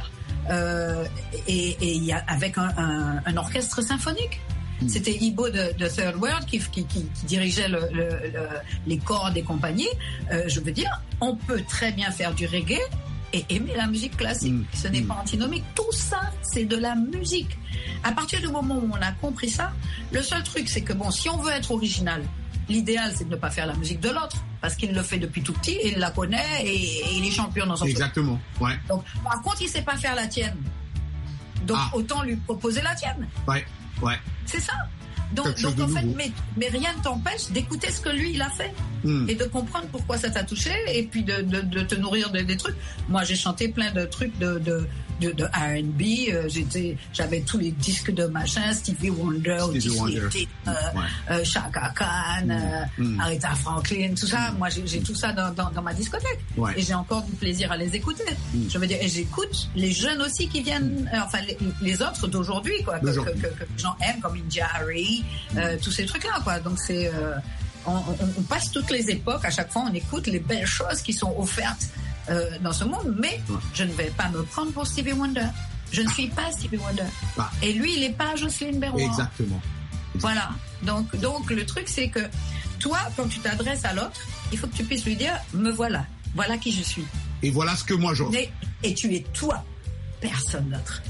euh, et, et y a, avec un, un, un orchestre symphonique. Mmh. C'était Ibo de, de Third World qui, qui, qui, qui dirigeait le, le, le, les cordes et compagnie. Euh, je veux dire, on peut très bien faire du reggae et aimer la musique classique. Mmh. Ce n'est mmh. pas antinomique. Tout ça, c'est de la musique. À partir du moment où on a compris ça, le seul truc, c'est que bon, si on veut être original, l'idéal, c'est de ne pas faire la musique de l'autre, parce qu'il le fait depuis tout petit, et il la connaît, et, et il est champion dans son truc. Exactement, ouais. Donc, par contre, il ne sait pas faire la tienne. Donc, ah. autant lui proposer la tienne. Ouais, ouais. C'est ça. Donc, donc en fait, mais, mais rien ne t'empêche d'écouter ce que lui, il a fait. Mm. Et de comprendre pourquoi ça t'a touché, et puis de, de, de te nourrir de, des trucs. Moi, j'ai chanté plein de trucs de, de, de, de R and B. Euh, j'étais, j'avais tous les disques de machin, Stevie Wonder, Stevie Wonder. Euh, ouais. euh, Chaka Khan, mm. euh, mm. Aretha Franklin, tout ça. Mm. Moi, j'ai, j'ai tout ça dans, dans, dans ma discothèque. Ouais. Et j'ai encore du plaisir à les écouter. Mm. Je veux dire, et j'écoute les jeunes aussi qui viennent, euh, enfin, les, les autres d'aujourd'hui, quoi, que, que, que, que les gens aiment, comme India Harry, euh, tous ces trucs-là, quoi. Donc, c'est, euh, on, on, on passe toutes les époques, à chaque fois, on écoute les belles choses qui sont offertes euh, dans ce monde, mais ouais. je ne vais pas me prendre pour Stevie Wonder. Je ne suis pas Stevie Wonder. Ah. Et lui, il n'est pas Jocelyne Berroir. Exactement. Voilà. Donc, donc, le truc, c'est que toi, quand tu t'adresses à l'autre, il faut que tu puisses lui dire, me voilà. Voilà qui je suis. Et voilà ce que moi je... Et, et tu es toi. Personne d'autre.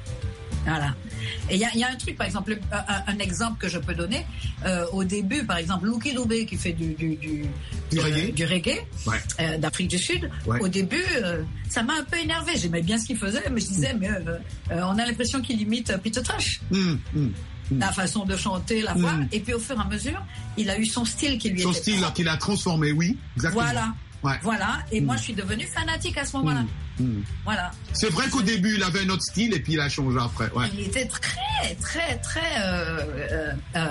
Voilà. Et il y, y a un truc, par exemple, un, un exemple que je peux donner. Euh, au début, par exemple, Lucky Dubé qui fait du, du, du, du euh, reggae, du reggae ouais. euh, d'Afrique du Sud. Ouais. Au début, euh, ça m'a un peu énervé. J'aimais bien ce qu'il faisait, mais je disais, mm. mais euh, euh, on a l'impression qu'il imite Peter Tosh. Mm. Mm. La façon de chanter, la voix. Mm. Et puis, au fur et à mesure, il a eu son style qui lui son était... Son style qu'il a transformé, oui. Exactement. Voilà. Ouais. Voilà, et mmh. moi je suis devenue fanatique à ce moment-là. Mmh. Mmh. Voilà. C'est vrai qu'au début il avait un autre style et puis il a changé après. Ouais. Il était très, très, très euh, euh,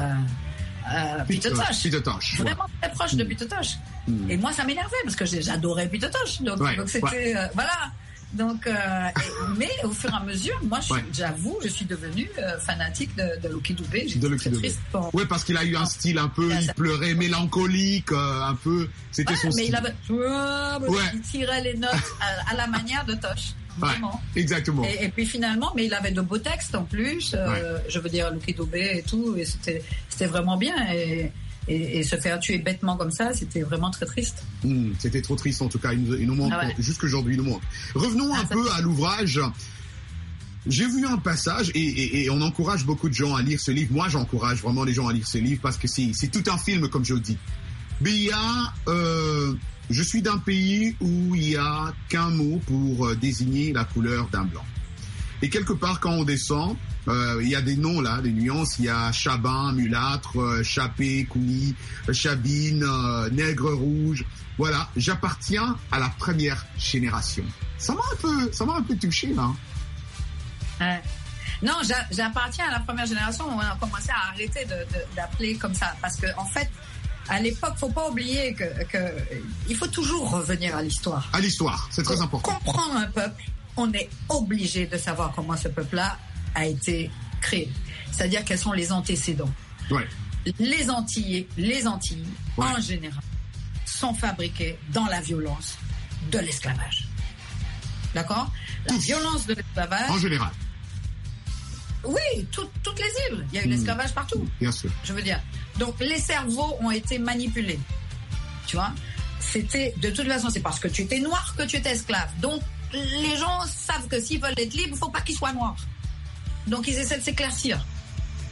euh, Peter Tosh. Peter Tosh. Vraiment ouais. très proche mmh. de Peter Tosh. Mmh. Et moi ça m'énervait parce que j'adorais Peter Tosh. Donc, ouais. donc c'était ouais. euh, voilà. Donc, euh, et, mais au fur et à mesure, moi, je suis, ouais. j'avoue, je suis devenue euh, fanatique de, de Lucky Dubé. De Lucky Dubé. Pour... Oui, parce qu'il a eu un style un peu, il pleurait, mélancolique, euh, un peu. C'était ouais, son mais style. Il, avait... ouais. il tirait les notes à, à la manière de Tosh. Vraiment. Ouais, exactement. Et, et puis finalement, mais il avait de beaux textes en plus. Euh, ouais. Je veux dire, Lucky Dubé et tout, et c'était, c'était vraiment bien. Et, Et, et se faire tuer bêtement comme ça, c'était vraiment très triste. Mmh, c'était trop triste en tout cas, il nous, il nous manque, ah ouais. jusqu'aujourd'hui il nous manque. Revenons ah, un peu fait... à l'ouvrage. J'ai vu un passage et, et, et on encourage beaucoup de gens à lire ce livre. Moi j'encourage vraiment les gens à lire ce livre parce que c'est, c'est tout un film comme je le dis. Mais il y a, euh, je suis d'un pays où il n'y a qu'un mot pour désigner la couleur d'un blanc. Et quelque part quand on descend, Euh, il y a des noms là, des nuances. Il y a Chabin, mulâtre, euh, Chapé, Kouni, euh, Chabine, euh, Nègre rouge. Voilà, j'appartiens à la première génération. Ça m'a un peu, ça m'a un peu touché là. Ouais. Non, j'a, j'appartiens à la première génération. On a commencé à arrêter de, de, d'appeler comme ça parce que en fait, à l'époque, faut pas oublier que, que il faut toujours revenir à l'histoire. À l'histoire, c'est très Pour important. Comprendre un peuple, on est obligé de savoir comment ce peuple-là a été créé. C'est-à-dire quels sont les antécédents. Ouais. Les Antillais, les Antilles, ouais. en général, sont fabriqués dans la violence de l'esclavage. D'accord ? La violence de l'esclavage... En général. Oui, tout, toutes les îles. Il y a eu mmh. l'esclavage partout. Bien sûr. Je veux dire. Donc, les cerveaux ont été manipulés. Tu vois ? C'était, de toute façon, c'est parce que tu étais noir que tu étais esclave. Donc, les gens savent que s'ils veulent être libres, il ne faut pas qu'ils soient noirs. Donc, ils essaient de s'éclaircir. D'accord ?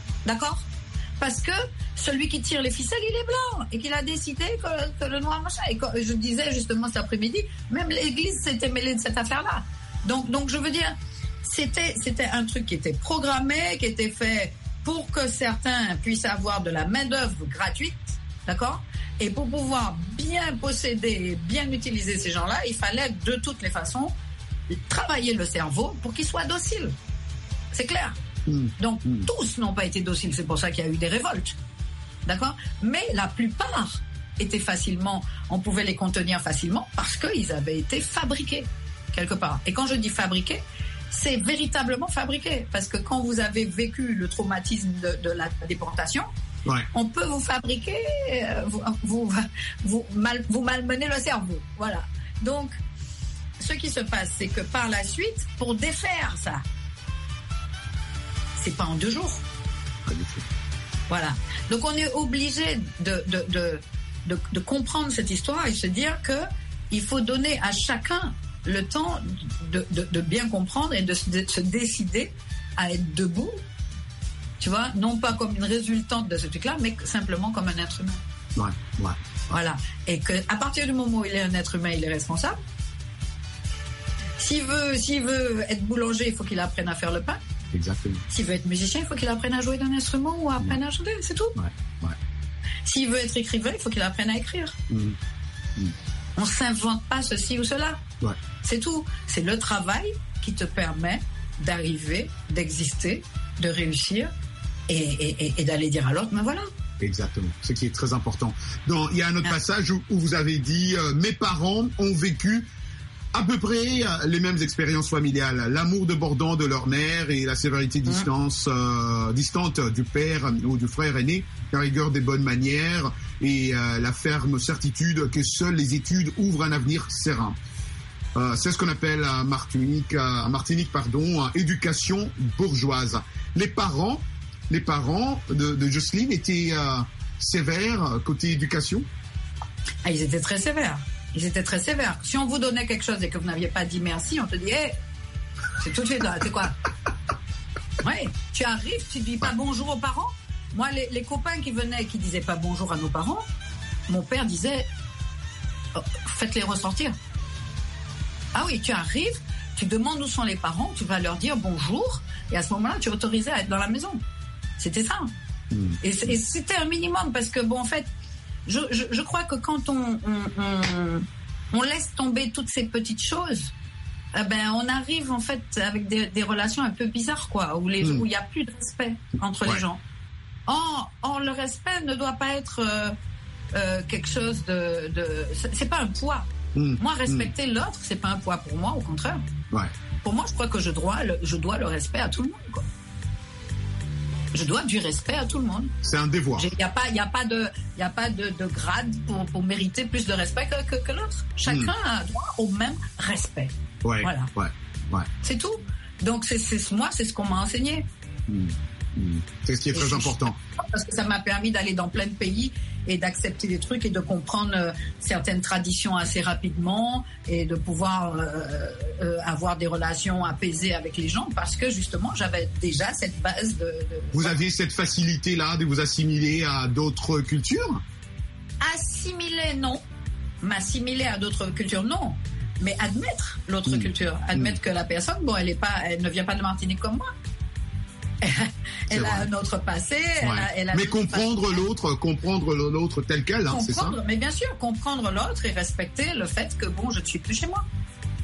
Parce que celui qui tire les ficelles, il est blanc. Et qu'il a décidé que, que le noir machin. Et quand, je disais justement cet après-midi, même l'Église s'était mêlée de cette affaire-là. Donc, donc je veux dire, c'était, c'était un truc qui était programmé, qui était fait pour que certains puissent avoir de la main-d'œuvre gratuite. D'accord ? Et pour pouvoir bien posséder, bien utiliser ces gens-là, il fallait de toutes les façons travailler le cerveau pour qu'il soit docile. C'est clair. Mmh. Donc, mmh. tous n'ont pas été dociles. C'est pour ça qu'il y a eu des révoltes. D'accord ? Mais la plupart étaient facilement... On pouvait les contenir facilement parce qu'ils avaient été fabriqués, quelque part. Et quand je dis fabriqués, c'est véritablement fabriqué. Parce que quand vous avez vécu le traumatisme de, de la déportation, ouais. on peut vous fabriquer... Euh, vous, vous, vous, mal, vous malmener le cerveau. Voilà. Donc... ce qui se passe, c'est que par la suite, pour défaire ça, c'est pas en deux jours. Pas du tout. Voilà. Donc on est obligé de, de, de, de, de comprendre cette histoire et se dire que il faut donner à chacun le temps de, de, de bien comprendre et de se, de se décider à être debout, tu vois, non pas comme une résultante de ce truc-là, mais simplement comme un être humain. Ouais, ouais. Voilà. Et que à partir du moment où il est un être humain, il est responsable. S'il veut, s'il veut être boulanger, il faut qu'il apprenne à faire le pain. Exactement. S'il veut être musicien, il faut qu'il apprenne à jouer d'un instrument ou apprenne ouais. à chanter, c'est tout. Ouais, ouais. S'il veut être écrivain, il faut qu'il apprenne à écrire. Mmh. Mmh. On s'invente pas ceci ou cela. Ouais. C'est tout. C'est le travail qui te permet d'arriver, d'exister, de réussir et, et, et, et d'aller dire à l'autre, mais voilà. Exactement. Ce qui est très important. Donc, il y a un autre ah. passage où, où vous avez dit euh, mes parents ont vécu à peu près euh, les mêmes expériences familiales. L'amour débordant de leur mère et la sévérité mmh. distance, euh, distante du père ou du frère aîné, la rigueur des bonnes manières et euh, la ferme certitude que seules les études ouvrent un avenir serein. Euh, c'est ce qu'on appelle à Martinique, à Martinique, pardon, éducation bourgeoise. Les parents, les parents de, de Jocelyne étaient euh, sévères côté éducation. Ah, ils étaient très sévères. Ils étaient très sévères. Si on vous donnait quelque chose et que vous n'aviez pas dit merci, on te dit, hé, hey, c'est tout de suite là, c'est quoi? Ouais, tu arrives, tu dis pas bonjour aux parents. Moi, les, les copains qui venaient et qui disaient pas bonjour à nos parents, mon père disait, oh, faites-les ressortir. Ah oui, tu arrives, tu demandes où sont les parents, tu vas leur dire bonjour, et à ce moment-là, tu es autorisé à être dans la maison. C'était ça. Mmh. Et, et c'était un minimum, parce que, bon, en fait, je, je, je crois que quand on, on, on, on laisse tomber toutes ces petites choses, eh ben, on arrive, en fait, avec des, des relations un peu bizarres, quoi, où il mmh. n'y a plus de respect entre ouais. les gens. Or, or, le respect ne doit pas être euh, euh, quelque chose de... de c'est pas un poids. Mmh, moi, respecter mmh. l'autre, c'est pas un poids pour moi, au contraire. Ouais. Pour moi, je crois que je dois, le, je dois le respect à tout le monde, quoi. Je dois du respect à tout le monde. C'est un devoir. Il n'y a pas, il y a pas de, il y a pas de, de grade pour, pour mériter plus de respect que, que, que l'autre. Chacun mmh. a droit au même respect. Ouais. Voilà. Ouais. Ouais. C'est tout. Donc, c'est, c'est moi, c'est ce qu'on m'a enseigné. Mmh. Mmh. C'est ce qui est très important. Parce que ça m'a permis d'aller dans plein de pays et d'accepter des trucs et de comprendre euh, certaines traditions assez rapidement et de pouvoir euh, euh, avoir des relations apaisées avec les gens parce que justement j'avais déjà cette base de... de vous aviez cette facilité-là de vous assimiler à d'autres cultures? Assimiler, non. M'assimiler à d'autres cultures, non. Mais admettre l'autre mmh. culture. Admettre mmh. que la personne, bon, elle est pas, elle ne vient pas de Martinique comme moi. Elle a un autre passé. Ouais. Elle a, elle a mais comprendre passé. l'autre, comprendre l'autre tel quel, hein, c'est ça? Mais bien sûr, comprendre l'autre et respecter le fait que bon, je ne suis plus chez moi.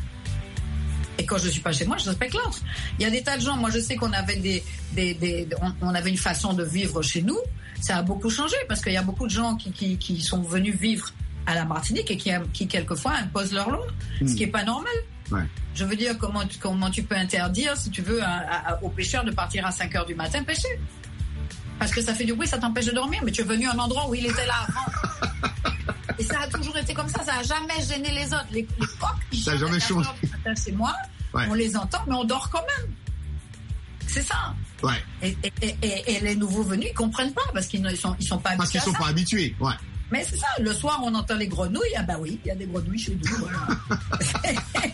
Et quand je ne suis pas chez moi, je respecte l'autre. Il y a des tas de gens. Moi, je sais qu'on avait des, des, des on, on avait une façon de vivre chez nous. Ça a beaucoup changé parce qu'il y a beaucoup de gens qui, qui, qui sont venus vivre à la Martinique et qui, qui quelquefois imposent leur loi, mmh. ce qui est pas normal. Ouais. Je veux dire, comment, comment tu peux interdire, si tu veux, à, à, aux pêcheurs de partir à cinq heures du matin pêcher? Parce que ça fait du bruit, ça t'empêche de dormir, mais tu es venu à un endroit où il était là avant. Et ça a toujours été comme ça, ça n'a jamais gêné les autres. Les, les coqs, ils ça n'a jamais changé. C'est moi, ouais. On les entend, mais on dort quand même. C'est ça. Ouais. Et, et, et, et les nouveaux venus, ils comprennent pas, parce qu'ils ne sont, ils sont pas habitués. Parce qu'ils sont pas habitués, ouais. Mais c'est ça, le soir on entend les grenouilles, ah ben oui, il y a des grenouilles chez nous, voilà. c'est,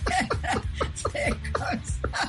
c'est comme ça.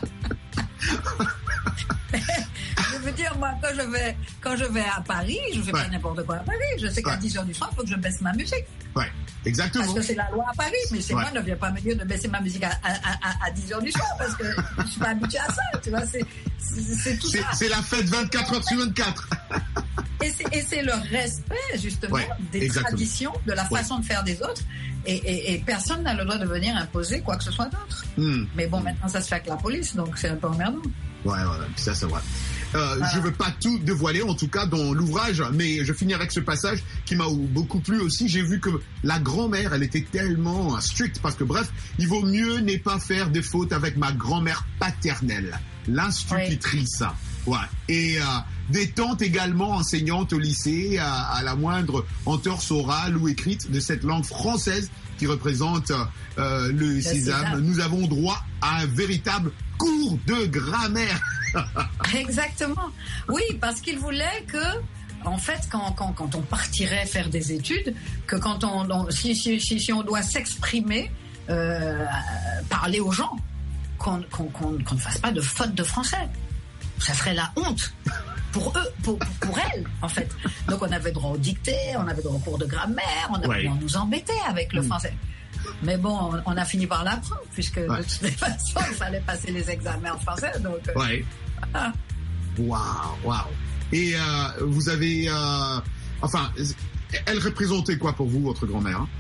Je veux dire, moi, quand je vais, quand je vais à Paris, je fais ouais. pas n'importe quoi à Paris. Je sais qu'à ouais. dix heures du soir, il faut que je baisse ma musique. Ouais, exactement. Parce que c'est la loi à Paris, mais chez ouais. moi, ne vient pas me dire de baisser ma musique à, à, à, à dix heures du soir, parce que je suis pas habituée à ça, tu vois, c'est, c'est, c'est tout c'est, ça. C'est la fête vingt-quatre heures sur vingt-quatre. Et c'est, et c'est le respect, justement, ouais, des exactement. traditions, de la ouais. façon de faire des autres. Et, et, et personne n'a le droit de venir imposer quoi que ce soit d'autre. Mmh. Mais bon, maintenant, ça se fait avec la police, donc c'est un peu emmerdant. Ouais, ouais, ça, c'est vrai. Euh, voilà. Je veux pas tout dévoiler, en tout cas, dans l'ouvrage, mais je finis avec ce passage qui m'a beaucoup plu aussi. J'ai vu que la grand-mère, elle était tellement stricte, parce que bref, il vaut mieux ne pas faire des fautes avec ma grand-mère paternelle, l'institutrice. Oui. Ouais. Et euh, des tantes également enseignantes au lycée à, à la moindre entorse orale ou écrite de cette langue française qui représente euh, le sésame. Nous avons droit à un véritable cours de grammaire. Exactement. Oui, parce qu'il voulait que, en fait, quand, quand, quand on partirait faire des études, que quand on, on si, si, si, si on doit s'exprimer, euh, parler aux gens, qu'on, qu'on, qu'on, qu'on ne fasse pas de faute de français. Ça serait la honte pour eux, pour, pour elles, en fait. Donc on avait droit aux dictées, on avait droit aux cours de grammaire, on, avait, ouais. on nous embêtait avec le mmh. français. Mais bon, on, on a fini par l'apprendre, puisque ouais. de toutes les façons, il fallait passer les examens en français. Donc, ouais. Voilà. Waouh, waouh. Et euh, vous avez... Euh, enfin, elle représentait quoi pour vous, votre grand-mère, hein?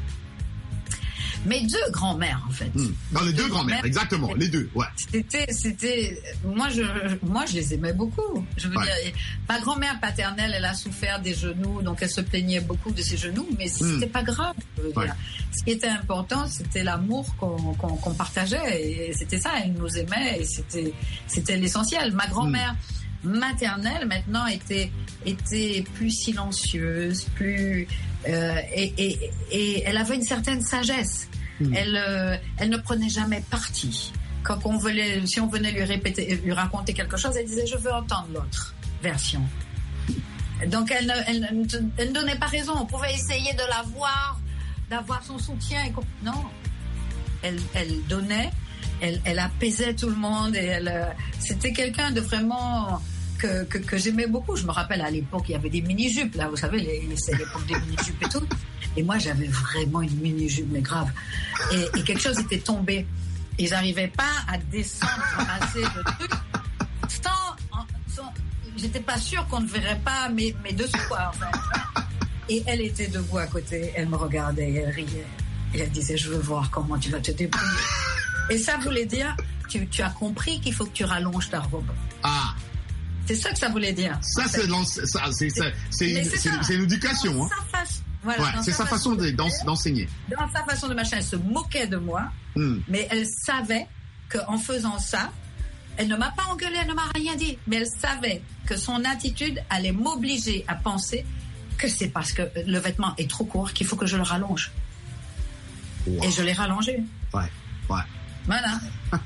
Mes deux grands-mères, en fait. Mmh. Non, les deux, deux grands-mères, grands exactement, les deux, ouais. C'était, c'était, moi je, moi je les aimais beaucoup. Je veux ouais. dire, ma grand-mère paternelle, elle a souffert des genoux, donc elle se plaignait beaucoup de ses genoux, mais c'était mmh. pas grave. Je veux ouais. dire. Ce qui était important, c'était l'amour qu'on, qu'on, qu'on partageait, et c'était ça, elle nous aimait, et c'était, c'était l'essentiel. Ma grand-mère mmh. maternelle, maintenant, était, était plus silencieuse, plus, euh, et, et, et elle avait une certaine sagesse. Mmh. Elle, euh, elle ne prenait jamais parti. Quand on voulait, si on venait lui répéter, lui raconter quelque chose, elle disait je veux entendre l'autre version. Donc elle, elle, elle, elle ne donnait pas raison. On pouvait essayer de la voir, d'avoir son soutien. Et non, elle, elle donnait, elle, elle apaisait tout le monde et elle, c'était quelqu'un de vraiment que, que, que j'aimais beaucoup. Je me rappelle à l'époque il y avait des mini-jupes là, vous savez, les, c'est l'époque des mini-jupes et tout. Et moi, j'avais vraiment une mini-jupe, mais grave. Et, et quelque chose était tombé. Et j'arrivais pas à descendre, ramasser le truc. Sans, sans, j'étais pas sûre qu'on ne verrait pas mes, mes dessous, quoi, en fait. Et elle était debout à côté. Elle me regardait et elle riait. Et elle disait, je veux voir comment tu vas te débrouiller. Et ça voulait dire, tu, tu as compris qu'il faut que tu rallonges ta robe. Ah. C'est ça que ça voulait dire. Ça, c'est, ça, c'est, c'est, c'est, une, c'est, c'est une éducation, hein. Ça fasse, Voilà, ouais, c'est sa façon, façon de, d'enseigner. Dans sa façon de machin, elle se moquait de moi, mm. mais elle savait qu'en faisant ça, elle ne m'a pas engueulée, elle ne m'a rien dit, mais elle savait que son attitude allait m'obliger à penser que c'est parce que le vêtement est trop court qu'il faut que je le rallonge. Wow. Et je l'ai rallongé. Ouais, ouais. Voilà.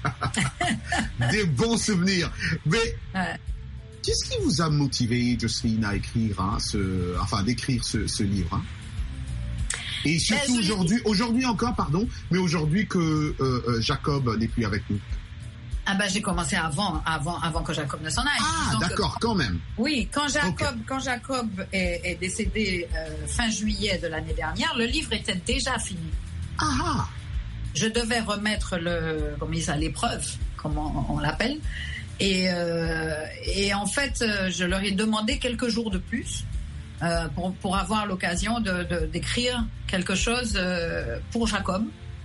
Des bons souvenirs. Mais ouais. Qu'est-ce qui vous a motivé, Jocelyne, à écrire, hein, ce, enfin, d'écrire ce, ce livre, hein? Et surtout ben, aujourd'hui, aujourd'hui encore, pardon, mais aujourd'hui que euh, euh, Jacob n'est plus avec nous. Ah ben j'ai commencé avant, avant, avant que Jacob ne s'en aille. Ah donc, d'accord, quand même. Oui, quand Jacob, okay. quand Jacob est, est décédé euh, fin juillet de l'année dernière, le livre était déjà fini. Ah. Je devais remettre le, comme il à l'épreuve, comme on, on l'appelle, et euh, et en fait, je leur ai demandé quelques jours de plus. Euh, pour, pour avoir l'occasion de, de, d'écrire quelque chose euh, pour Jacob.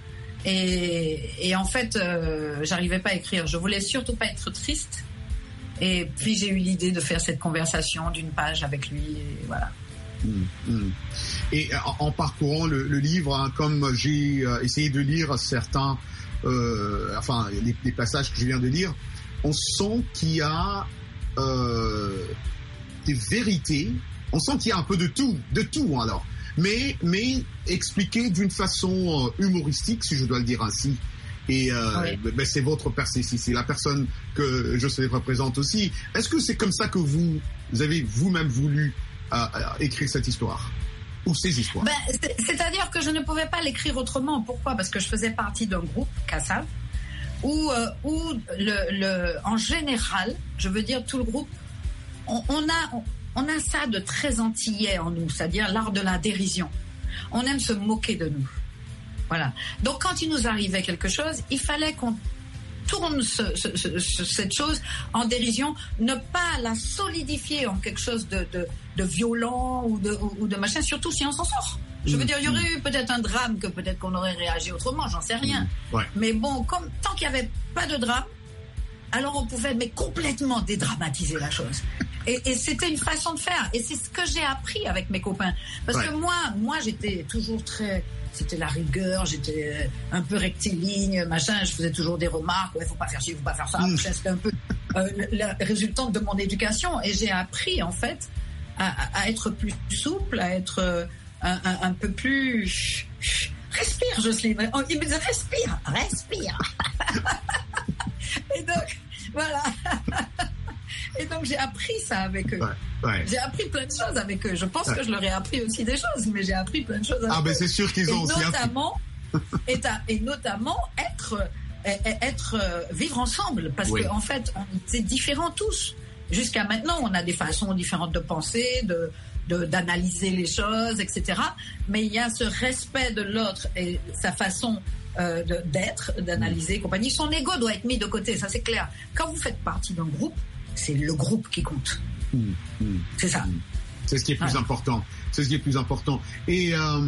Et, et en fait, euh, j'arrivais pas à écrire. Je voulais surtout pas être triste. Et puis j'ai eu l'idée de faire cette conversation d'une page avec lui. Et voilà. Mmh, mmh. Et en, en parcourant le, le livre, hein, comme j'ai euh, essayé de lire certains, euh, enfin les, les passages que je viens de lire, on sent qu'il y a euh, des vérités. On sent qu'il y a un peu de tout, de tout alors, mais mais expliqué d'une façon humoristique, si je dois le dire ainsi. Et euh, oui. ben c'est votre personne, c'est la personne que je représente aussi. Est-ce que c'est comme ça que vous, vous avez vous-même voulu euh, écrire cette histoire ou ces histoires? Ben, c'est, c'est-à-dire que je ne pouvais pas l'écrire autrement. Pourquoi? Parce que je faisais partie d'un groupe, Kassav, où euh, où le, le en général, je veux dire tout le groupe, on, on a on, On a ça de très antillais en nous, c'est-à-dire l'art de la dérision. On aime se moquer de nous. Voilà. Donc quand il nous arrivait quelque chose, il fallait qu'on tourne ce, ce, ce, cette chose en dérision, ne pas la solidifier en quelque chose de, de, de violent ou de, ou de machin, surtout si on s'en sort. Je veux dire, il y aurait eu peut-être un drame que peut-être qu'on aurait réagi autrement, j'en sais rien. Mmh. Ouais. Mais bon, comme, tant qu'il n'y avait pas de drame, alors on pouvait mais complètement dédramatiser la chose. Et, et c'était une façon de faire. Et c'est ce que j'ai appris avec mes copains. Parce ouais. que moi, moi, j'étais toujours très... C'était la rigueur, j'étais un peu rectiligne, machin. Je faisais toujours des remarques. Il ouais, faut pas faire ci, faut pas faire ça. Mmh. C'était un peu... euh, la résultante de mon éducation. Et j'ai appris, en fait, à, à être plus souple, à être euh, un, un, un peu plus... Chut, chut, respire, Jocelyne. Oh, il me dit respire, respire. Et donc, voilà. Et donc, j'ai appris ça avec eux. Ouais, ouais. J'ai appris plein de choses avec eux. Je pense ouais. que je leur ai appris aussi des choses, mais j'ai appris plein de choses avec ah, eux. Ah, ben c'est sûr qu'ils ont et aussi notamment, et, et notamment, être, être, vivre ensemble. Parce oui. qu'en fait, on était différents tous. Jusqu'à maintenant, on a des façons différentes de penser, de, de, d'analyser les choses, et cetera. Mais il y a ce respect de l'autre et sa façon euh, de, d'être, d'analyser, mmh. compagnie. Son ego doit être mis de côté, ça c'est clair. Quand vous faites partie d'un groupe, c'est le groupe qui compte. Mmh. Mmh. C'est ça. Mmh. C'est ce qui est plus ouais. important. C'est ce qui est plus important. Et euh,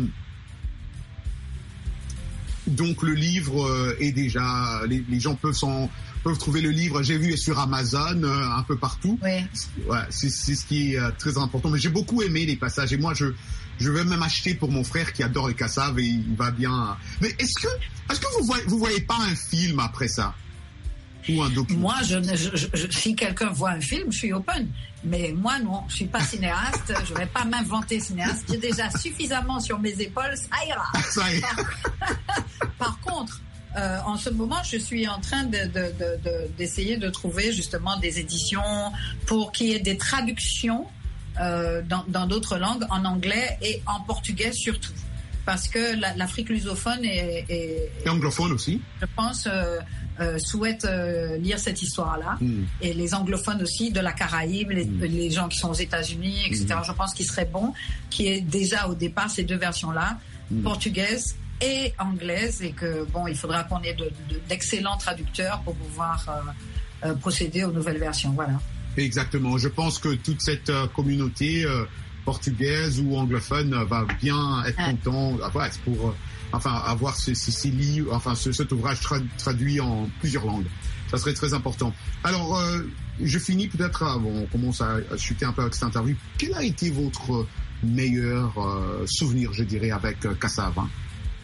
donc le livre est déjà, les, les gens peuvent s'en peuvent trouver le livre. J'ai vu sur Amazon, euh, un peu partout. Oui. Ouais, c'est, c'est ce qui est euh, très important. Mais j'ai beaucoup aimé les passages. Et moi, je je vais même acheter pour mon frère qui adore les cassaves et il va bien. Mais est-ce que est-ce que vous voyez vous voyez pas un film après ça? Ou un documentaire? Moi, je, je, je, je, si quelqu'un voit un film, je suis open. Mais moi, non, je suis pas cinéaste. Je vais pas m'inventer cinéaste. J'ai déjà suffisamment sur mes épaules. Ça ira. Ça ira. Par, par contre, euh, en ce moment, je suis en train de, de, de, de, d'essayer de trouver justement des éditions pour qu'il y ait des traductions euh, dans, dans d'autres langues, en anglais et en portugais surtout. Parce que la, l'Afrique lusophone est, est, et anglophone aussi. Je pense euh, euh, souhaite euh, lire cette histoire-là mm. et les anglophones aussi de la Caraïbe, les, mm. les gens qui sont aux États-Unis, et cetera. Mm. Je pense qu'il serait bon qu'il y ait déjà au départ ces deux versions-là, mm. portugaise et anglaise, et que bon, il faudra qu'on ait de, de, d'excellents traducteurs pour pouvoir euh, euh, procéder aux nouvelles versions. Voilà. Exactement. Je pense que toute cette euh, communauté euh, portugaise ou anglophone euh, va bien être ah. content ouais, pour euh, enfin avoir ces, ces, ces livres, enfin ce, cet ouvrage tra- traduit en plusieurs langues. Ça serait très important. Alors, euh, je finis peut-être. À, bon, on commence à, à chuter un peu avec cette interview. Quel a été votre meilleur euh, souvenir, je dirais, avec euh, Kassav, hein?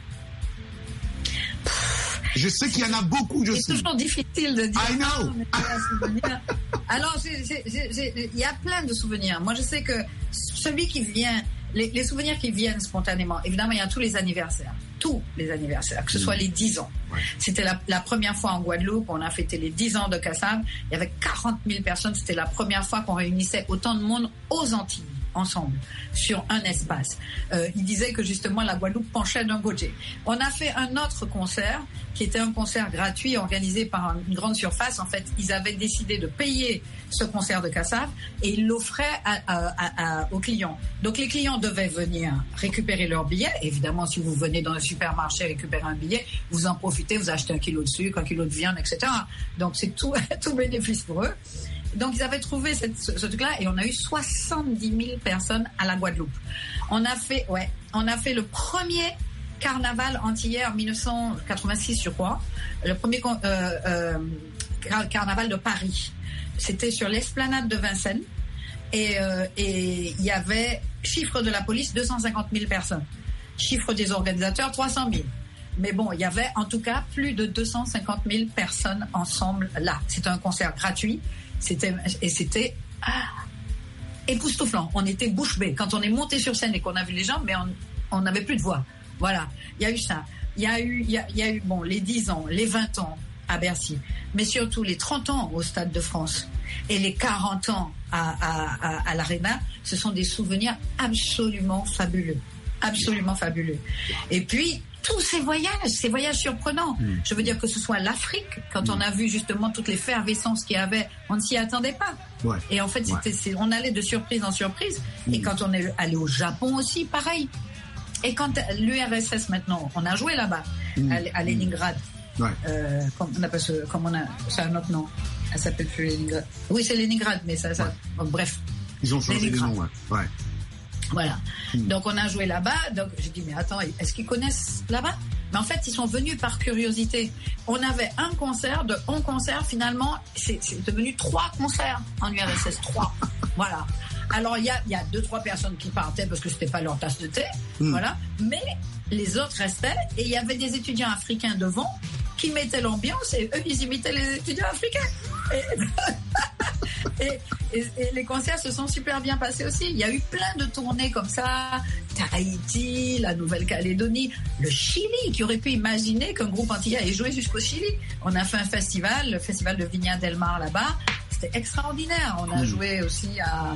Je sais qu'il y en a beaucoup, je sais. C'est toujours difficile de dire. I know. Ah, alors, il y a plein de souvenirs. Moi, je sais que celui qui vient, les, les souvenirs qui viennent spontanément, évidemment, il y a tous les anniversaires. Tous les anniversaires, que ce soit les dix ans. Ouais. C'était la, la première fois en Guadeloupe, on a fêté les dix ans de Kassav. Il y avait quarante mille personnes. C'était la première fois qu'on réunissait autant de monde aux Antilles, ensemble, sur un espace. Euh, il disait que justement la Guadeloupe penchait d'un côté. On a fait un autre concert qui était un concert gratuit organisé par une grande surface. En fait, ils avaient décidé de payer ce concert de Kassav et ils l'offraient à, à, à, à, aux clients. Donc les clients devaient venir récupérer leurs billets. Évidemment, si vous venez dans un supermarché récupérer un billet, vous en profitez, vous achetez un kilo de sucre, un kilo de viande, et cetera. Donc c'est tout, tout bénéfice pour eux. Donc, ils avaient trouvé cette, ce, ce truc-là et on a eu soixante-dix mille personnes à la Guadeloupe. On a fait, ouais, on a fait le premier carnaval antillais en dix-neuf cent quatre-vingt-six, je crois. Le premier euh, euh, carnaval de Paris. C'était sur l'esplanade de Vincennes et euh, et il y avait, chiffre de la police, deux cent cinquante mille personnes. Chiffre des organisateurs, trois cent mille. Mais bon, il y avait en tout cas plus de deux cent cinquante mille personnes ensemble là. C'était un concert gratuit. C'était, et c'était ah, époustouflant. On était bouche bée. Quand on est monté sur scène et qu'on a vu les gens, mais on n'avait plus de voix. Voilà. Il y a eu ça. Il y a eu, il y a, il y a eu, bon, les dix ans, les vingt ans à Bercy, mais surtout les trente ans au Stade de France et les quarante ans à, à, à, à l'Arena. Ce sont des souvenirs absolument fabuleux. Absolument fabuleux. Et puis, tous ces voyages, ces voyages surprenants. Mmh. Je veux dire que ce soit l'Afrique, quand mmh. on a vu justement toute l'effervescence qu'il y avait, on ne s'y attendait pas. Ouais. Et en fait, c'était, ouais. c'est, on allait de surprise en surprise. Mmh. Et quand on est allé au Japon aussi, pareil. Et quand l'U R S S maintenant, on a joué là-bas, mmh. à, à Leningrad. Ouais. Euh, comme on appelle ce, comme on a, c'est un autre nom. Elle s'appelle plus Leningrad. Oui, c'est Leningrad, mais ça, ça, ouais. bon, bref. Ils ont changé les noms, ouais. ouais. Voilà. Mmh. Donc, on a joué là-bas. Donc, j'ai dit, mais attends, est-ce qu'ils connaissent là-bas? Mais en fait, ils sont venus par curiosité. On avait un concert, de un concert, finalement, c'est, c'est devenu trois concerts en U R S S. Trois. Voilà. Alors, il y a, y a deux, trois personnes qui partaient parce que c'était pas leur tasse de thé. Mmh. Voilà. Mais les autres restaient et il y avait des étudiants africains devant qui mettaient l'ambiance et eux, ils imitaient les étudiants africains. Et, et, et, et les concerts se sont super bien passés aussi. Il y a eu plein de tournées comme ça. Tahiti, la Nouvelle-Calédonie, le Chili, qui aurait pu imaginer qu'un groupe antillais ait joué jusqu'au Chili. On a fait un festival, le festival de Viña del Mar là-bas. C'était extraordinaire. On a mmh. joué aussi à...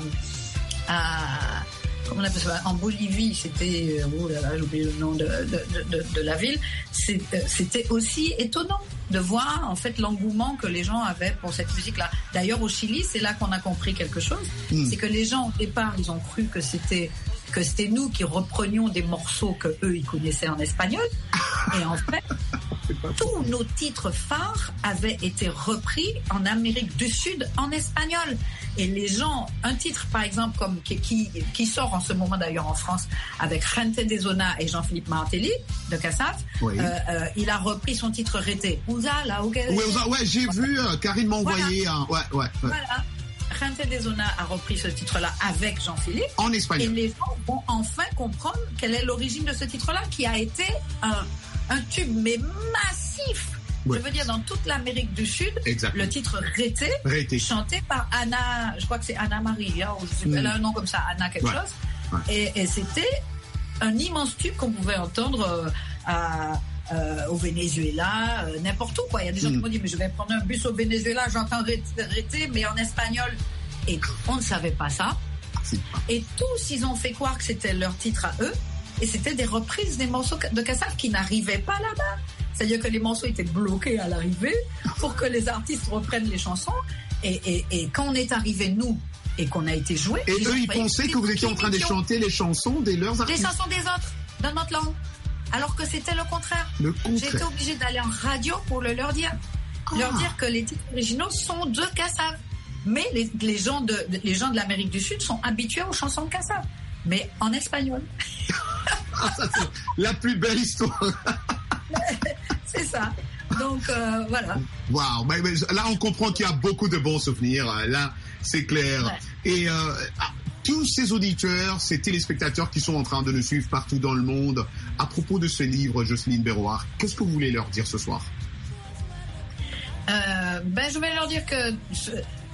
à comment on appelle ça, en Bolivie, c'était, oh là là, j'ai oublié le nom de, de, de, de la ville, c'est, c'était aussi étonnant de voir en fait l'engouement que les gens avaient pour cette musique-là. D'ailleurs au Chili, c'est là qu'on a compris quelque chose, mmh. c'est que les gens au départ, ils ont cru que c'était que c'était nous qui reprenions des morceaux que eux ils connaissaient en espagnol, et en fait tous nos titres phares avaient été repris en Amérique du Sud en espagnol. Et les gens, un titre par exemple comme qui, qui, qui sort en ce moment d'ailleurs en France avec Gente de Zona et Jean-Philippe Martelly de Cassav, oui. euh, euh, il a repris son titre Rété. Ouza, là, ok. Ouais, ouais, j'ai vu, euh, Karine m'a envoyé voilà. un. Ouais, ouais, ouais. Voilà. Gente de Zona a repris ce titre-là avec Jean-Philippe. En espagnol. Et les gens vont enfin comprendre quelle est l'origine de ce titre-là qui a été un, un tube, mais massif. Ouais. Je veux dire, dans toute l'Amérique du Sud, exactement. Le titre Rété, Rété, chanté par Anna, je crois que c'est Anna Maria, ou je sais pas, mm. elle a un nom comme ça, Anna quelque ouais. chose. Ouais. Et, et c'était un immense tube qu'on pouvait entendre euh, à, euh, au Venezuela, euh, n'importe où, quoi. Il y a des gens mm. qui m'ont dit, mais je vais prendre un bus au Venezuela, j'entends Rété, mais en espagnol. Et on ne savait pas ça. Et tous, ils ont fait croire que c'était leur titre à eux. Et c'était des reprises des morceaux de Cassav qui n'arrivaient pas là-bas. C'est-à-dire que les morceaux étaient bloqués à l'arrivée pour que les artistes reprennent les chansons. Et, et, et quand on est arrivé, nous, et qu'on a été joués... Et eux, ils pensaient que vous étiez en train de chanter les chansons des leurs artistes. Les chansons des autres, dans notre langue. Alors que c'était le contraire. Le contraire. J'étais obligée d'aller en radio pour le leur dire. Ah. Leur dire que les titres originaux sont de Cassav. Mais les, les, gens de, les gens de l'Amérique du Sud sont habitués aux chansons de Cassav. Mais en espagnol. Ah, ça, c'est la plus belle histoire. C'est ça. Donc, euh, voilà. Waouh. Mais, mais, là, on comprend qu'il y a beaucoup de bons souvenirs. Là, c'est clair. Ouais. Et euh, tous ces auditeurs, ces téléspectateurs qui sont en train de nous suivre partout dans le monde, à propos de ce livre, Jocelyne Berroir, qu'est-ce que vous voulez leur dire ce soir? euh, ben, Je vais leur dire que... Je...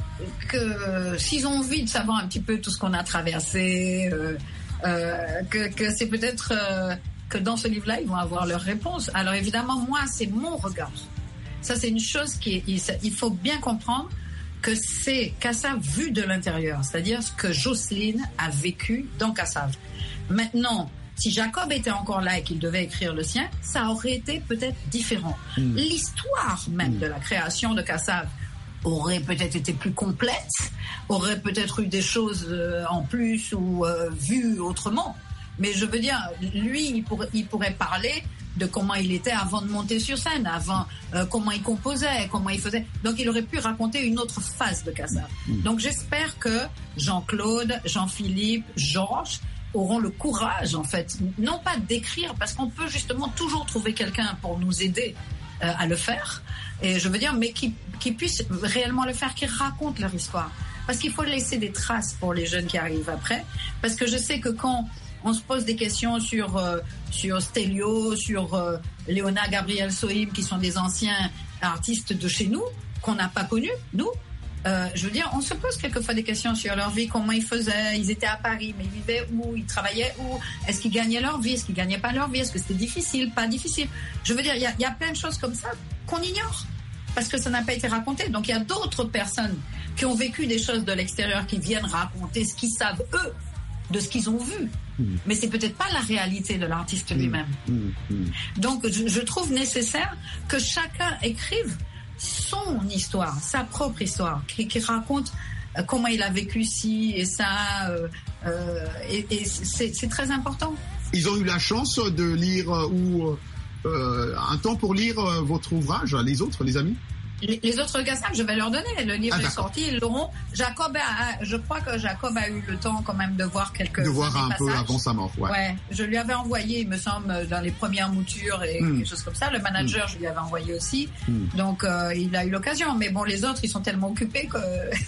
que s'ils ont envie de savoir un petit peu tout ce qu'on a traversé, euh, euh, que, que c'est peut-être euh, que dans ce livre-là, ils vont avoir leur réponse. Alors évidemment, moi, c'est mon regard. Ça, c'est une chose qui il, il faut bien comprendre que c'est Cassav vu de l'intérieur, c'est-à-dire ce que Jocelyne a vécu dans Cassav. Maintenant, si Jacob était encore là et qu'il devait écrire le sien, ça aurait été peut-être différent. Mmh. L'histoire même mmh. de la création de Cassav aurait peut-être été plus complète, aurait peut-être eu des choses euh, en plus ou euh, vues autrement. Mais je veux dire, lui, il, pour, il pourrait parler de comment il était avant de monter sur scène, avant euh, comment il composait, comment il faisait. Donc, il aurait pu raconter une autre phase de Cassav. Donc, j'espère que Jean-Claude, Jean-Philippe, Georges auront le courage, en fait, non pas d'écrire, parce qu'on peut justement toujours trouver quelqu'un pour nous aider euh, à le faire. Et je veux dire, mais qui, qui puissent réellement le faire, qui racontent leur histoire. Parce qu'il faut laisser des traces pour les jeunes qui arrivent après. Parce que je sais que quand on se pose des questions sur, euh, sur Stelio, sur euh, Léona, Gabriel Sohim, qui sont des anciens artistes de chez nous, qu'on n'a pas connus, nous, euh, je veux dire, on se pose quelquefois des questions sur leur vie, comment ils faisaient, ils étaient à Paris, mais ils vivaient où, ils travaillaient où, est-ce qu'ils gagnaient leur vie, est-ce qu'ils gagnaient pas leur vie, est-ce que c'était difficile, pas difficile. Je veux dire, il y a, y a plein de choses comme ça qu'on ignore. Parce que ça n'a pas été raconté. Donc, il y a d'autres personnes qui ont vécu des choses de l'extérieur qui viennent raconter ce qu'ils savent, eux, de ce qu'ils ont vu. Mmh. Mais c'est peut-être pas la réalité de l'artiste lui-même. Mmh. Mmh. Donc, je, je trouve nécessaire que chacun écrive son histoire, sa propre histoire, qui, qui raconte euh, comment il a vécu ci et ça. Euh, euh, et et c'est, c'est très important. Ils ont eu la chance de lire euh, ou... Euh, un temps pour lire euh, votre ouvrage, les autres, les amis? Les, les autres Cassav, je vais leur donner. Le livre ah, est sorti, ils l'auront. Jacob a, je crois que Jacob a eu le temps quand même de voir quelques De voir un passages. peu avant sa mort, ouais. Ouais. Je lui avais envoyé, il me semble, dans les premières moutures et mm. quelque chose comme ça. Le manager, mm. je lui avais envoyé aussi. Mm. Donc, euh, il a eu l'occasion. Mais bon, les autres, ils sont tellement occupés que...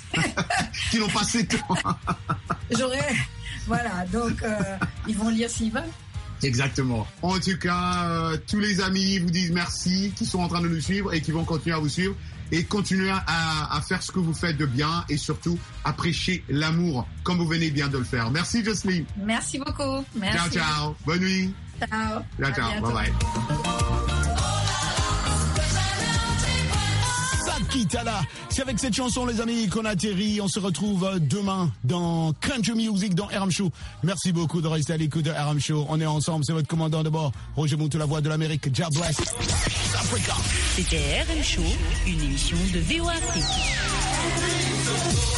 Qu'ils n'ont pas assez de temps. J'aurais... Voilà. Donc, euh, ils vont lire s'ils veulent. Exactement. En tout cas, euh, tous les amis vous disent merci, qui sont en train de nous suivre et qui vont continuer à vous suivre. et continuez à, à faire ce que vous faites de bien et surtout à prêcher l'amour comme vous venez bien de le faire. Merci Jocelyne. Merci beaucoup. Merci. Ciao, ciao. Bonne nuit. Ciao. Ciao, ciao. Bye bye. Sakitala. C'est avec cette chanson, les amis, qu'on atterrit. On se retrouve demain dans Country Music, dans R M Show. Merci beaucoup de rester à l'écoute de R M Show. On est ensemble. C'est votre commandant de bord, Roger Moutou, la voix de l'Amérique. God bless. Africa. C'était R M Show, une émission de V O Afrique.